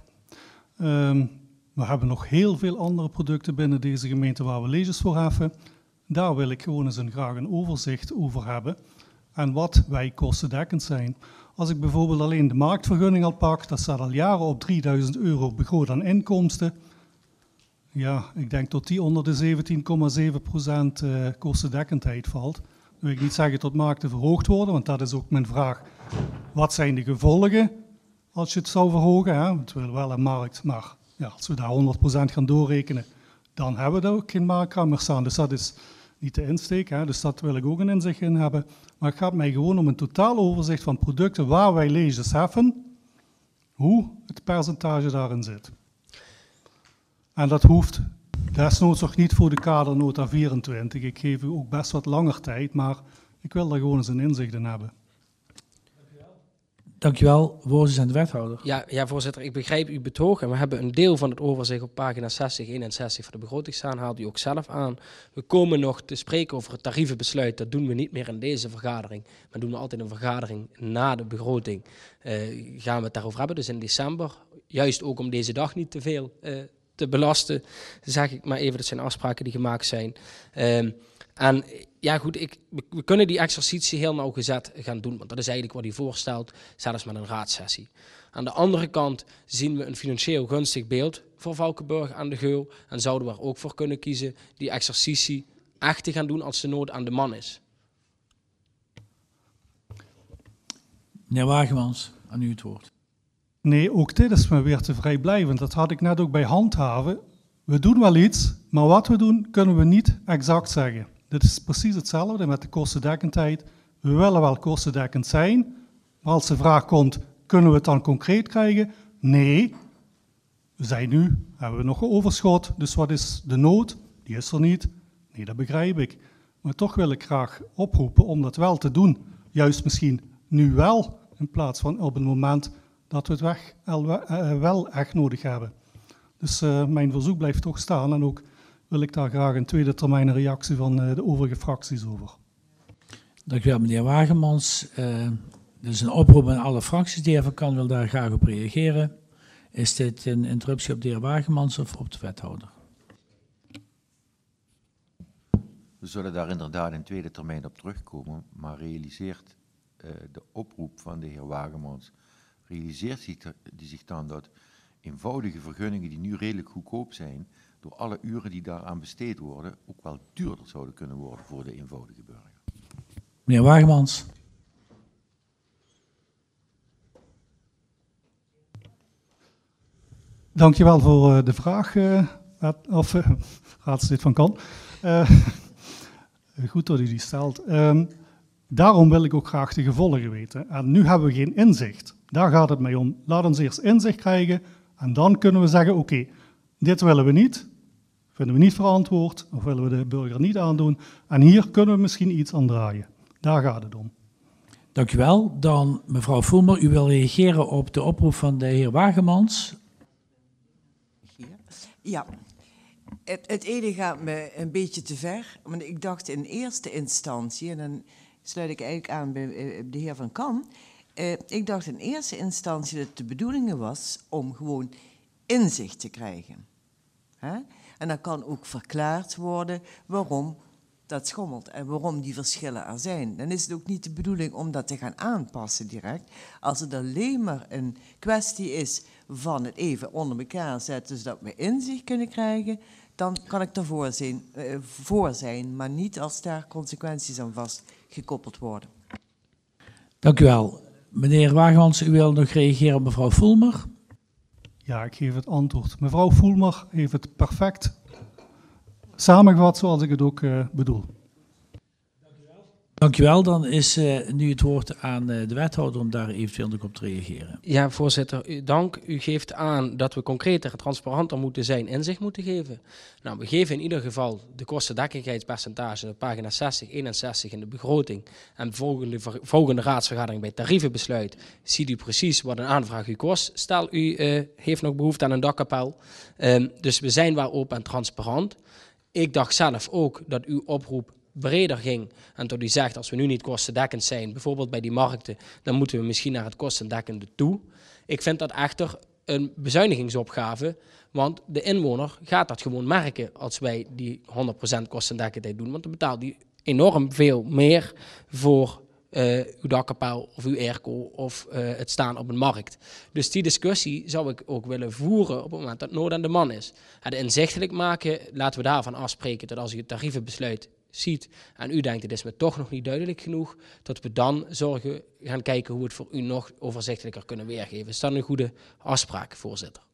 We hebben nog heel veel andere producten binnen deze gemeente waar we leges voor heffen. Daar wil ik gewoon eens graag een overzicht over hebben en wat wij kostendekkend zijn. Als ik bijvoorbeeld alleen de marktvergunning al pak, dat staat al jaren op €3.000 begroot aan inkomsten. Ja, ik denk dat die onder de 17,7% kostendekkendheid valt. Dan wil ik niet zeggen dat markten verhoogd worden, want dat is ook mijn vraag. Wat zijn de gevolgen als je het zou verhogen? Hè? Het wil wel een markt, maar ja, als we daar 100% gaan doorrekenen, dan hebben we daar ook geen markt meer staan. Dus dat is niet de insteek, hè? Dus dat wil ik ook een inzicht in hebben. Maar het gaat mij gewoon om een totaal overzicht van producten waar wij leges heffen, hoe het percentage daarin zit. En dat hoeft desnoods nog niet voor de kadernota 24. Ik geef u ook best wat langer tijd, maar ik wil daar gewoon eens een inzicht in hebben. Dankjewel, voorzitter en de wethouder. Ja, voorzitter, ik begrijp uw betoog en we hebben een deel van het overzicht op pagina 60, 61 van de begroting staan, haalt u ook zelf aan. We komen nog te spreken over het tarievenbesluit, dat doen we niet meer in deze vergadering, maar doen we altijd een vergadering na de begroting. Gaan we het daarover hebben, dus in december, juist ook om deze dag niet te veel te belasten, zeg ik maar even, dat zijn afspraken die gemaakt zijn. En ja goed, we kunnen die exercitie heel nauwgezet gaan doen, want dat is eigenlijk wat hij voorstelt, zelfs met een raadssessie. Aan de andere kant zien we een financieel gunstig beeld voor Valkenburg aan de Geul en zouden we er ook voor kunnen kiezen die exercitie echt te gaan doen als de nood aan de man is. Meneer Wagemans, aan u het woord. Nee, ook dit is me weer te vrijblijvend. Dat had ik net ook bij handhaven. We doen wel iets, maar wat we doen kunnen we niet exact zeggen. Dit is precies hetzelfde met de kostendekkendheid. We willen wel kostendekkend zijn, maar als de vraag komt, kunnen we het dan concreet krijgen? Nee. We zijn nu, hebben we nog een overschot, dus wat is de nood? Die is er niet. Nee, dat begrijp ik. Maar toch wil ik graag oproepen om dat wel te doen. Juist misschien nu wel, in plaats van op het moment dat we het wel echt nodig hebben. Dus mijn verzoek blijft toch staan en ook wil ik daar graag een tweede termijn een reactie van de overige fracties over. Dank u wel, meneer Wagemans. Dus een oproep aan alle fracties. De heer Van Kan wil daar graag op reageren. Is dit een interruptie op de heer Wagemans of op de wethouder? We zullen daar inderdaad in tweede termijn op terugkomen, maar realiseert de oproep van de heer Wagemans, realiseert die zich dan dat eenvoudige vergunningen die nu redelijk goedkoop zijn, door alle uren die daaraan besteed worden, ook wel duurder zouden kunnen worden voor de eenvoudige burger. Meneer Wagemans. Dankjewel voor de vraag, raadslid Van Kan. Goed dat u die stelt. Daarom wil ik ook graag de gevolgen weten. En nu hebben we geen inzicht. Daar gaat het mij om. Laat ons eerst inzicht krijgen en dan kunnen we zeggen, oké, dit willen we niet, vinden we niet verantwoord of willen we de burger niet aandoen. En hier kunnen we misschien iets aan draaien. Daar gaat het om. Dank u wel. Dan mevrouw Voelmer, u wil reageren op de oproep van de heer Wagemans. Ja, het ene gaat me een beetje te ver. Want ik dacht in eerste instantie, en dan sluit ik eigenlijk aan bij de heer Van Kan. Ik dacht in eerste instantie dat de bedoeling was om gewoon inzicht te krijgen. En dan kan ook verklaard worden waarom dat schommelt en waarom die verschillen er zijn. Dan is het ook niet de bedoeling om dat te gaan aanpassen direct. Als het alleen maar een kwestie is van het even onder elkaar zetten, zodat we inzicht kunnen krijgen, dan kan ik daarvoor voor zijn, maar niet als daar consequenties aan vastgekoppeld worden. Dank u wel. Meneer Wagemans, u wil nog reageren op mevrouw Voelmer? Ja, ik geef het antwoord. Mevrouw Voelmer heeft het perfect samengevat zoals ik het ook bedoel. Dank u wel. Dan is nu het woord aan de wethouder om daar eventueel nog op te reageren. Ja, voorzitter, dank. U geeft aan dat we concreter, transparanter moeten zijn, inzicht moeten geven. Nou, we geven in ieder geval de kostendekkingspercentage op pagina 60, 61 in de begroting. En volgende raadsvergadering bij tarievenbesluit ziet u precies wat een aanvraag u kost. Stel, u heeft nog behoefte aan een dakkapel. Dus we zijn wel open en transparant. Ik dacht zelf ook dat uw oproep breder ging en tot u zegt, als we nu niet kostendekkend zijn, bijvoorbeeld bij die markten, dan moeten we misschien naar het kostendekkende toe. Ik vind dat echter een bezuinigingsopgave, want de inwoner gaat dat gewoon merken als wij die 100% kostendekkendheid doen, want dan betaalt die enorm veel meer voor uw dakkapel of uw airco of het staan op een markt. Dus die discussie zou ik ook willen voeren op het moment dat nood aan de man is. Het inzichtelijk maken, laten we daarvan afspreken dat als u het tarievenbesluit ziet en u denkt het is me toch nog niet duidelijk genoeg, dat we dan gaan kijken hoe we het voor u nog overzichtelijker kunnen weergeven. Is dat een goede afspraak, voorzitter?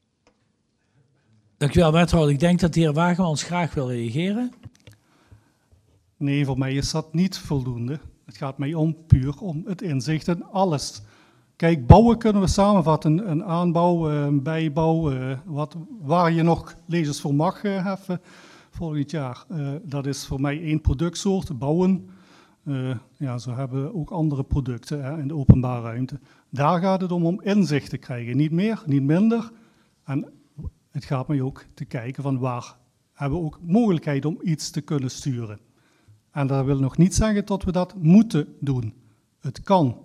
Dank u wel, wethouder. Ik denk dat de heer Wagemans graag wil reageren. Nee, voor mij is dat niet voldoende. Het gaat mij puur om het inzicht in alles. Kijk, bouwen kunnen we samenvatten. Een aanbouw, een bijbouw, waar je nog lezers voor mag heffen volgend jaar. Dat is voor mij één productsoort, bouwen. Zo hebben we ook andere producten in de openbare ruimte. Daar gaat het om inzicht te krijgen. Niet meer, niet minder. En het gaat mij ook te kijken van waar hebben we ook mogelijkheid om iets te kunnen sturen. En dat wil nog niet zeggen dat we dat moeten doen. Het kan.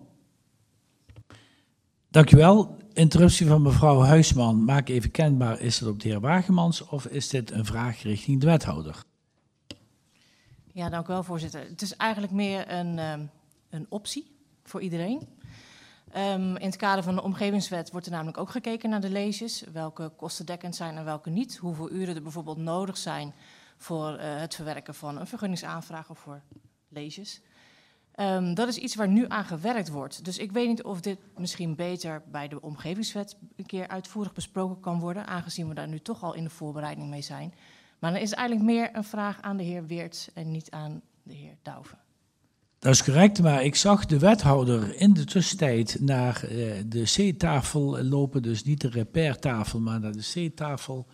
Dank u wel. Interruptie van mevrouw Huisman. Maak even kenbaar, is het op de heer Wagemans of is dit een vraag richting de wethouder? Ja, dank u wel, voorzitter. Het is eigenlijk meer een optie voor iedereen. In het kader van de omgevingswet wordt er namelijk ook gekeken naar de leges. Welke kostendekkend zijn en welke niet. Hoeveel uren er bijvoorbeeld nodig zijn voor het verwerken van een vergunningsaanvraag of voor leges. Dat is iets waar nu aan gewerkt wordt. Dus ik weet niet of dit misschien beter bij de omgevingswet een keer uitvoerig besproken kan worden, aangezien we daar nu toch al in de voorbereiding mee zijn. Maar dan is het eigenlijk meer een vraag aan de heer Weerts en niet aan de heer Douwe. Dat is correct, maar ik zag de wethouder in de tussentijd naar de C-tafel lopen, dus niet de repairtafel, maar naar de C-tafel.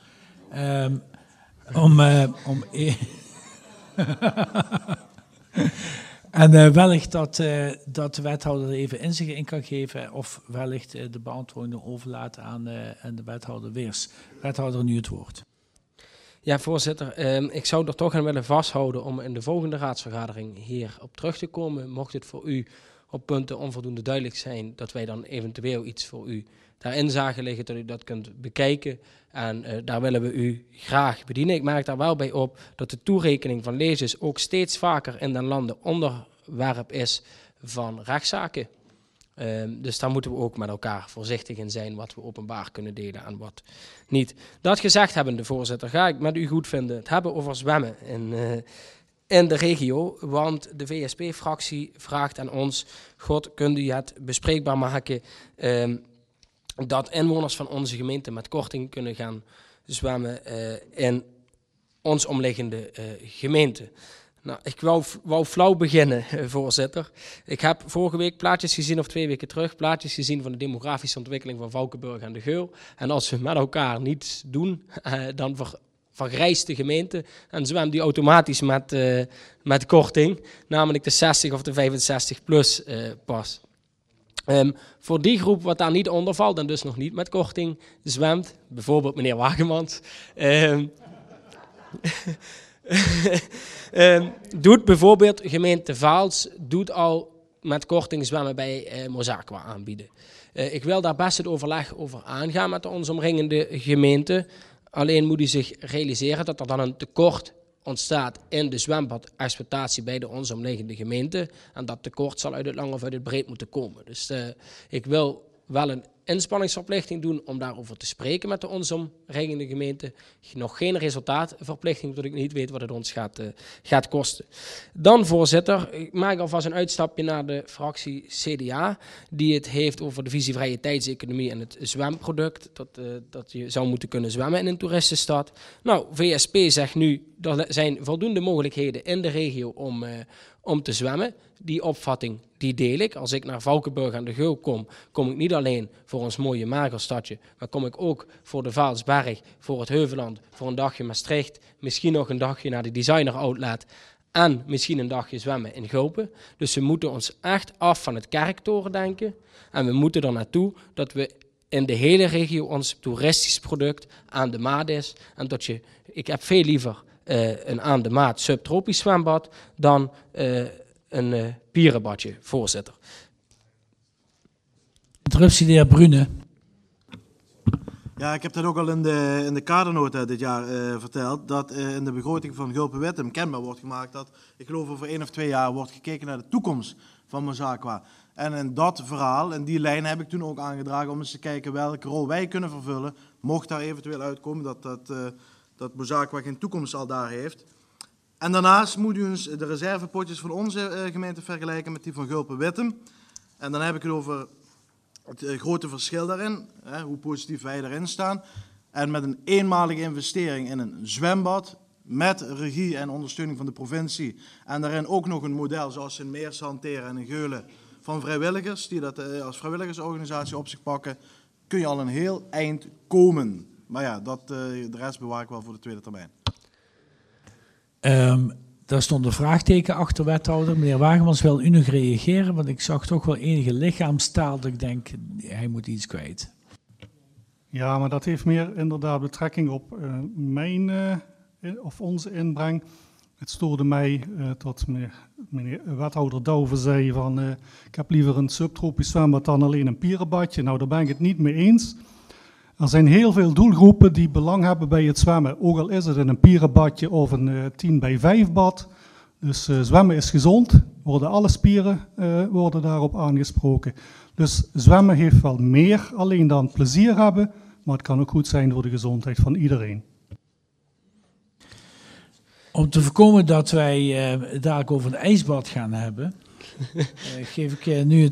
En wellicht dat de wethouder er even inzicht in kan geven, of wellicht de beantwoording overlaten aan de wethouder Weers. Wethouder, nu het woord. Ja, voorzitter. Ik zou er toch aan willen vasthouden om in de volgende raadsvergadering hier op terug te komen. Mocht het voor u op punten onvoldoende duidelijk zijn, dat wij dan eventueel iets voor u daarin zagen liggen, dat u dat kunt bekijken. En daar willen we u graag bedienen. Ik merk daar wel bij op dat de toerekening van leges ook steeds vaker in den landen onderwerp is van rechtszaken. Dus daar moeten we ook met elkaar voorzichtig in zijn wat we openbaar kunnen delen en wat niet. Dat gezegd hebbende, voorzitter, ga ik met u goed vinden het hebben over zwemmen in de regio. Want de VSP-fractie vraagt aan ons, God, kunt u het bespreekbaar maken dat inwoners van onze gemeente met korting kunnen gaan zwemmen in ons omliggende gemeente. Nou, ik wou flauw beginnen, voorzitter. Ik heb vorige week plaatjes gezien, of 2 weken terug, plaatjes gezien van de demografische ontwikkeling van Valkenburg en de Geul. En als we met elkaar niets doen, dan vergrijst de gemeente en zwemt die automatisch met korting, namelijk de 60 of de 65 plus pas. Voor die groep wat daar niet onder valt en dus nog niet met korting zwemt, bijvoorbeeld meneer Wagemans, doet bijvoorbeeld gemeente Vaals doet al met korting zwemmen bij Mozaqua aanbieden. Ik wil daar best het overleg over aangaan met de ons omringende gemeente. Alleen moet u zich realiseren dat er dan een tekort ontstaat in de zwembadexploitatie bij de ons omliggende gemeente. En dat tekort zal uit het lang of uit het breed moeten komen. Dus ik wil wel een inspanningsverplichting doen om daarover te spreken met de ons omringende gemeente. Nog geen resultaatverplichting, omdat ik niet weet wat het ons gaat kosten. Dan, voorzitter, ik maak alvast een uitstapje naar de fractie CDA, die het heeft over de visie vrije tijdseconomie en het zwemproduct, dat je zou moeten kunnen zwemmen in een toeristenstad. Nou, VSP zegt nu, er zijn voldoende mogelijkheden in de regio om te zwemmen. Die opvatting, die deel ik. Als ik naar Valkenburg aan de Geul kom ik niet alleen voor ons mooie Magerstadje, maar kom ik ook voor de Vaalsberg, voor het Heuvelland, voor een dagje Maastricht, misschien nog een dagje naar de Designer Outlet en misschien een dagje zwemmen in Gulpen. Dus we moeten ons echt af van het kerktoren denken en we moeten er naartoe dat we in de hele regio ons toeristisch product aan de maat is. En ik heb veel liever een aan de maat subtropisch zwembad dan een pierenbadje, voorzitter. Interruptie, de heer Brune. Ja, ik heb dat ook al in de kadernota dit jaar verteld, dat in de begroting van Gulpen-Wittem kenbaar wordt gemaakt dat, ik geloof over 1 of 2 jaar, wordt gekeken naar de toekomst van Mozaqua. En in dat verhaal, in die lijn, heb ik toen ook aangedragen om eens te kijken welke rol wij kunnen vervullen, mocht daar eventueel uitkomen dat Mozaqua geen toekomst al daar heeft. En daarnaast moet u eens de reservepotjes van onze gemeente vergelijken met die van Gulpen-Wittem. En dan heb ik het over het grote verschil daarin, hoe positief wij erin staan. En met een eenmalige investering in een zwembad, met regie en ondersteuning van de provincie. En daarin ook nog een model zoals ze in Meers hanteren en in Geulen van vrijwilligers, die dat als vrijwilligersorganisatie op zich pakken, kun je al een heel eind komen. Maar ja, de rest bewaar ik wel voor de tweede termijn. Daar stond een vraagteken achter, wethouder. Meneer Wagemans, wil u nog reageren? Want ik zag toch wel enige lichaamstaal dat ik denk, hij moet iets kwijt. Ja, maar dat heeft meer inderdaad betrekking op onze inbreng. Het stoorde mij dat meneer wethouder Douwe zei van ik heb liever een subtropisch zwembad dan alleen een pierenbadje. Nou, daar ben ik het niet mee eens. Er zijn heel veel doelgroepen die belang hebben bij het zwemmen. Ook al is het in een pierenbadje of een 10x5 bad. Dus zwemmen is gezond, worden alle spieren worden daarop aangesproken. Dus zwemmen heeft wel meer alleen dan plezier hebben, maar het kan ook goed zijn voor de gezondheid van iedereen. Om te voorkomen dat wij dadelijk over een ijsbad gaan hebben, geef ik nu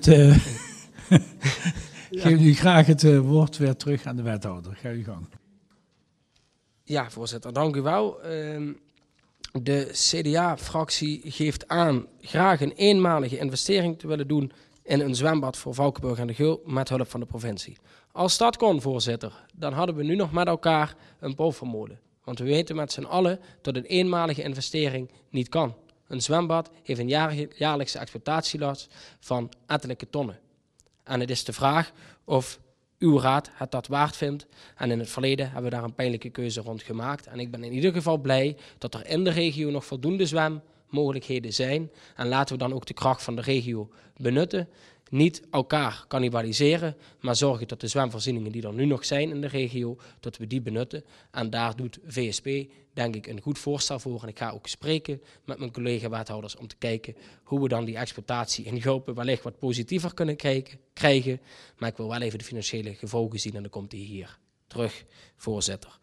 geef nu graag het woord weer terug aan de wethouder. Ga uw gang. Ja, voorzitter, dank u wel. De CDA-fractie geeft aan graag een eenmalige investering te willen doen in een zwembad voor Valkenburg en de Geul met hulp van de provincie. Als dat kon, voorzitter, dan hadden we nu nog met elkaar een bovenmolen. Want we weten met z'n allen dat een eenmalige investering niet kan. Een zwembad heeft een jaarlijkse exploitatielast van ettelijke tonnen. En het is de vraag of uw raad het dat waard vindt. En in het verleden hebben we daar een pijnlijke keuze rond gemaakt. En ik ben in ieder geval blij dat er in de regio nog voldoende zwemmogelijkheden zijn. En laten we dan ook de kracht van de regio benutten. Niet elkaar cannibaliseren, maar zorgen dat de zwemvoorzieningen die er nu nog zijn in de regio, dat we die benutten. En daar doet VSP denk ik een goed voorstel voor. En ik ga ook spreken met mijn collega-wethouders om te kijken hoe we dan die exploitatie in Gulpen wellicht wat positiever kunnen krijgen. Maar ik wil wel even de financiële gevolgen zien en dan komt hij hier terug, voorzitter.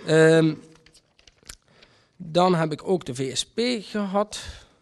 Dan heb ik ook de VSP gehad.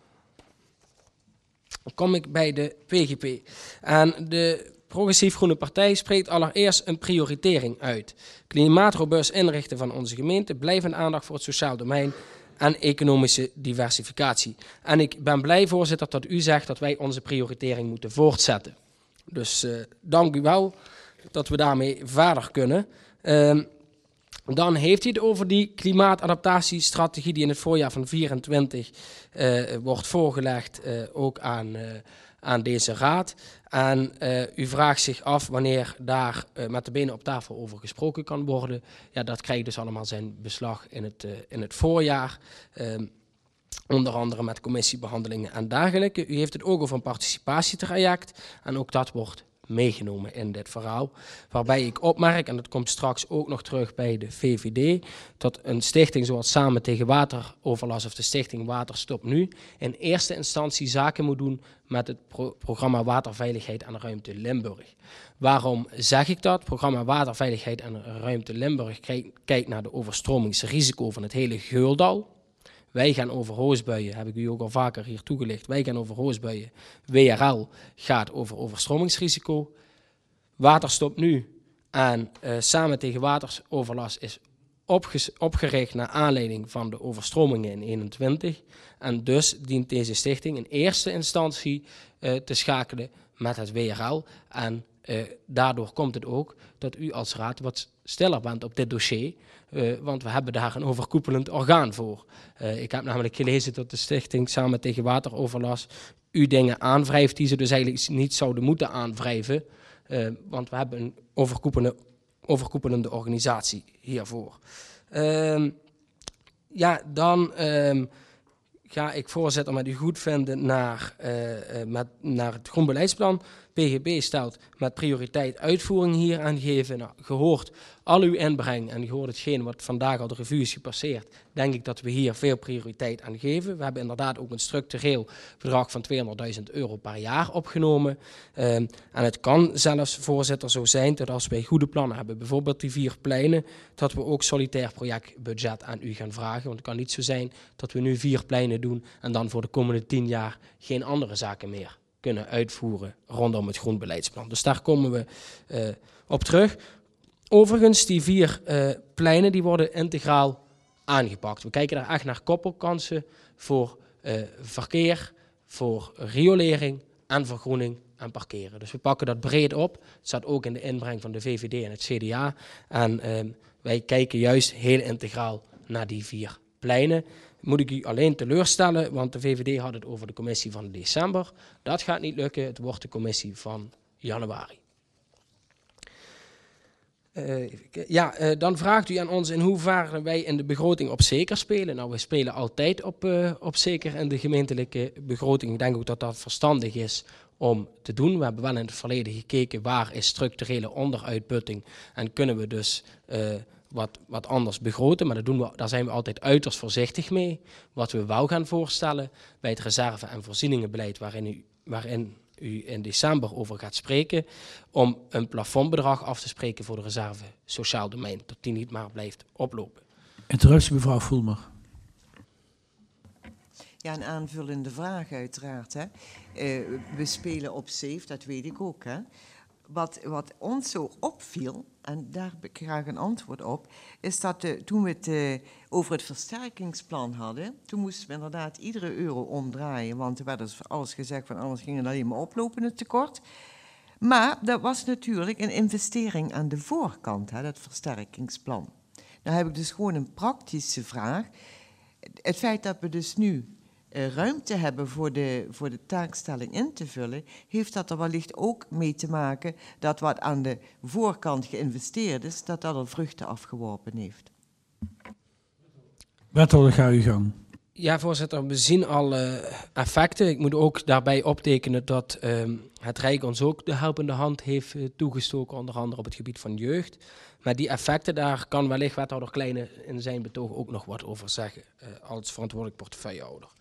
Dan kom ik bij de PGP. En de Progressief Groene Partij spreekt allereerst een prioritering uit. Klimaatrobuust inrichten van onze gemeente, blijvende aandacht voor het sociaal domein en economische diversificatie. En ik ben blij, voorzitter, dat u zegt dat wij onze prioritering moeten voortzetten. Dus dank u wel dat we daarmee verder kunnen. Dan heeft hij het over die klimaatadaptatiestrategie die in het voorjaar van 2024 wordt voorgelegd, ook aan deze raad. En u vraagt zich af wanneer daar met de benen op tafel over gesproken kan worden. Ja, dat krijgt dus allemaal zijn beslag in het voorjaar. Onder andere met commissiebehandelingen en dergelijke. U heeft het ook over een participatietraject. En ook dat wordt meegenomen in dit verhaal. Waarbij ik opmerk, en dat komt straks ook nog terug bij de VVD, dat een stichting zoals Samen tegen Wateroverlast of de stichting Waterstop Nu in eerste instantie zaken moet doen met het programma Waterveiligheid en Ruimte Limburg. Waarom zeg ik dat? Het programma Waterveiligheid en Ruimte Limburg kijkt naar de overstromingsrisico van het hele Geuldal. Wij gaan over hoosbuien, heb ik u ook al vaker hier toegelicht. Wij gaan over hoosbuien. WRL gaat over overstromingsrisico. Waterstop Nu en Samen tegen Wateroverlast is opgericht naar aanleiding van de overstromingen in 2021. En dus dient deze stichting in eerste instantie te schakelen met het WRL. En daardoor komt het ook dat u als raad wat stiller bent op dit dossier. Want we hebben daar een overkoepelend orgaan voor. Ik heb namelijk gelezen dat de stichting Samen tegen Wateroverlast u dingen aanwrijft die ze dus eigenlijk niet zouden moeten aanwrijven. Want we hebben een overkoepelende organisatie hiervoor. Dan ga ik, voorzitter, met u goedvinden naar het groenbeleidsplan. PGB stelt met prioriteit uitvoering hier aan geven. Nou, gehoord al uw inbreng en gehoord hetgeen wat vandaag al de revue is gepasseerd, denk ik dat we hier veel prioriteit aan geven. We hebben inderdaad ook een structureel bedrag van €200.000 per jaar opgenomen. En het kan zelfs, voorzitter, zo zijn dat als wij goede plannen hebben, bijvoorbeeld die 4 pleinen, dat we ook solitair projectbudget aan u gaan vragen. Want het kan niet zo zijn dat we nu 4 pleinen doen en dan voor de komende 10 jaar geen andere zaken meer kunnen uitvoeren rondom het groenbeleidsplan. Dus daar komen we op terug. Overigens, die 4 pleinen die worden integraal aangepakt. We kijken daar echt naar koppelkansen voor verkeer, voor riolering en vergroening en parkeren. Dus we pakken dat breed op. Het staat ook in de inbreng van de VVD en het CDA. En wij kijken juist heel integraal naar die 4 pleinen. Moet ik u alleen teleurstellen, want de VVD had het over de commissie van december. Dat gaat niet lukken, het wordt de commissie van januari. Dan vraagt u aan ons in hoeverre wij in de begroting op zeker spelen. Nou, we spelen altijd op zeker in de gemeentelijke begroting. Ik denk ook dat dat verstandig is om te doen. We hebben wel in het verleden gekeken waar is structurele onderuitputting en kunnen we dus wat anders begroten. Maar daar zijn we altijd uiterst voorzichtig mee. Wat we wel gaan voorstellen bij het reserve- en voorzieningenbeleid, waarin u in december over gaat spreken, om een plafondbedrag af te spreken voor de reserve sociaal domein, dat die niet maar blijft oplopen. Interruptie, mevrouw Voelmer. Ja, een aanvullende vraag uiteraard. Hè. We spelen op safe, dat weet ik ook. Hè. Wat ons zo opviel, en daar heb ik graag een antwoord op, is dat toen we het over het versterkingsplan hadden, toen moesten we inderdaad iedere euro omdraaien, want er werd dus alles gezegd van anders ging het alleen maar oplopen, het tekort. Maar dat was natuurlijk een investering aan de voorkant, hè, dat versterkingsplan. Nou heb ik dus gewoon een praktische vraag. Het feit dat we dus nu ruimte hebben voor de taakstelling in te vullen, heeft dat er wellicht ook mee te maken dat wat aan de voorkant geïnvesteerd is, dat al vruchten afgeworpen heeft. Wethouder, ga uw gang. Ja, voorzitter, we zien al effecten. Ik moet ook daarbij optekenen dat het Rijk ons ook de helpende hand heeft toegestoken, onder andere op het gebied van jeugd. Maar die effecten, daar kan wellicht wethouder Kleine in zijn betoog ook nog wat over zeggen, als verantwoordelijk portefeuillehouder.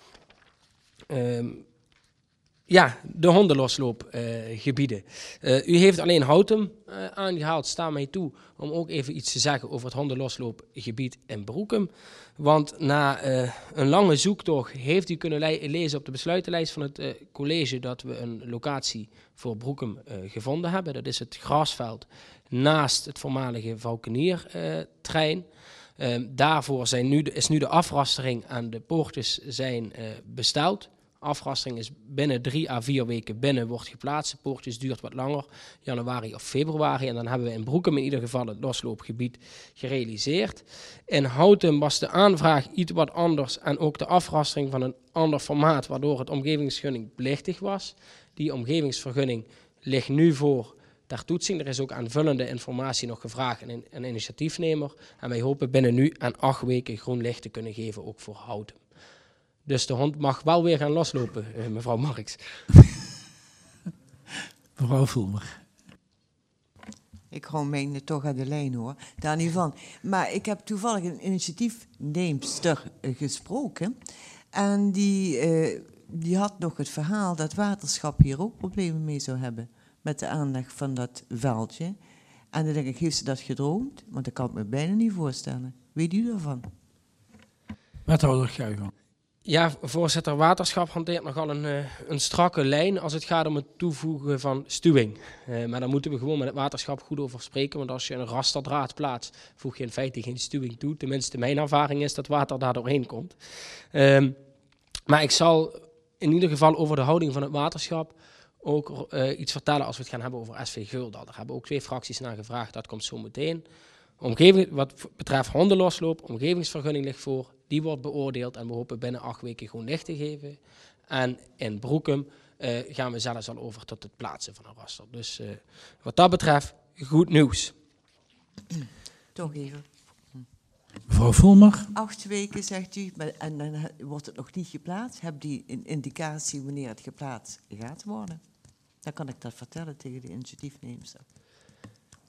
Ja, de hondenlosloopgebieden. U heeft alleen Houten aangehaald, sta mij toe om ook even iets te zeggen over het hondenlosloopgebied in Broekum. Want na een lange zoektocht heeft u kunnen lezen op de besluitenlijst van het college dat we een locatie voor Broekum gevonden hebben. Dat is het grasveld naast het voormalige Valkeniertrein. Daarvoor is nu de afrastering en de poortjes zijn besteld. Afrastering is binnen 3 à 4 weken binnen, wordt geplaatst. De poortjes duurt wat langer, januari of februari. En dan hebben we in Broekum in ieder geval het losloopgebied gerealiseerd. In Houten was de aanvraag iets wat anders en ook de afrastering van een ander formaat, waardoor het omgevingsvergunning plichtig was. Die omgevingsvergunning ligt nu voor ter toetsing. Er is ook aanvullende informatie nog gevraagd aan een initiatiefnemer. En wij hopen binnen nu en 8 weken groen licht te kunnen geven, ook voor Houten. Dus de hond mag wel weer gaan loslopen, mevrouw Marks. Mevrouw Voelmer. Ik hou mij toch aan de lijn, hoor. Daar niet van. Maar ik heb toevallig een initiatiefneemster gesproken. En die had nog het verhaal dat waterschap hier ook problemen mee zou hebben. Met de aanleg van dat veldje. En dan denk ik, heeft ze dat gedroomd? Want dat kan ik me bijna niet voorstellen. Weet u daarvan? Wethouder, ga uw gang. Ja, voorzitter, waterschap hanteert nogal een strakke lijn als het gaat om het toevoegen van stuwing. Maar daar moeten we gewoon met het waterschap goed over spreken, want als je een rasterdraad plaatst, voeg je in feite geen stuwing toe. Tenminste, mijn ervaring is dat water daar doorheen komt. Maar ik zal in ieder geval over de houding van het waterschap ook iets vertellen als we het gaan hebben over SV Geldal. Daar hebben ook 2 fracties naar gevraagd, dat komt zo meteen. Wat betreft hondenlosloop, omgevingsvergunning ligt voor. Die wordt beoordeeld en we hopen binnen 8 weken groen licht te geven. En in Broekum gaan we zelfs al over tot het plaatsen van een raster. Dus wat dat betreft, goed nieuws. Toch even. Mevrouw Voelmer. 8 weken, zegt u, en dan wordt het nog niet geplaatst. Hebt u een indicatie wanneer het geplaatst gaat worden? Dan kan ik dat vertellen tegen de initiatiefnemers.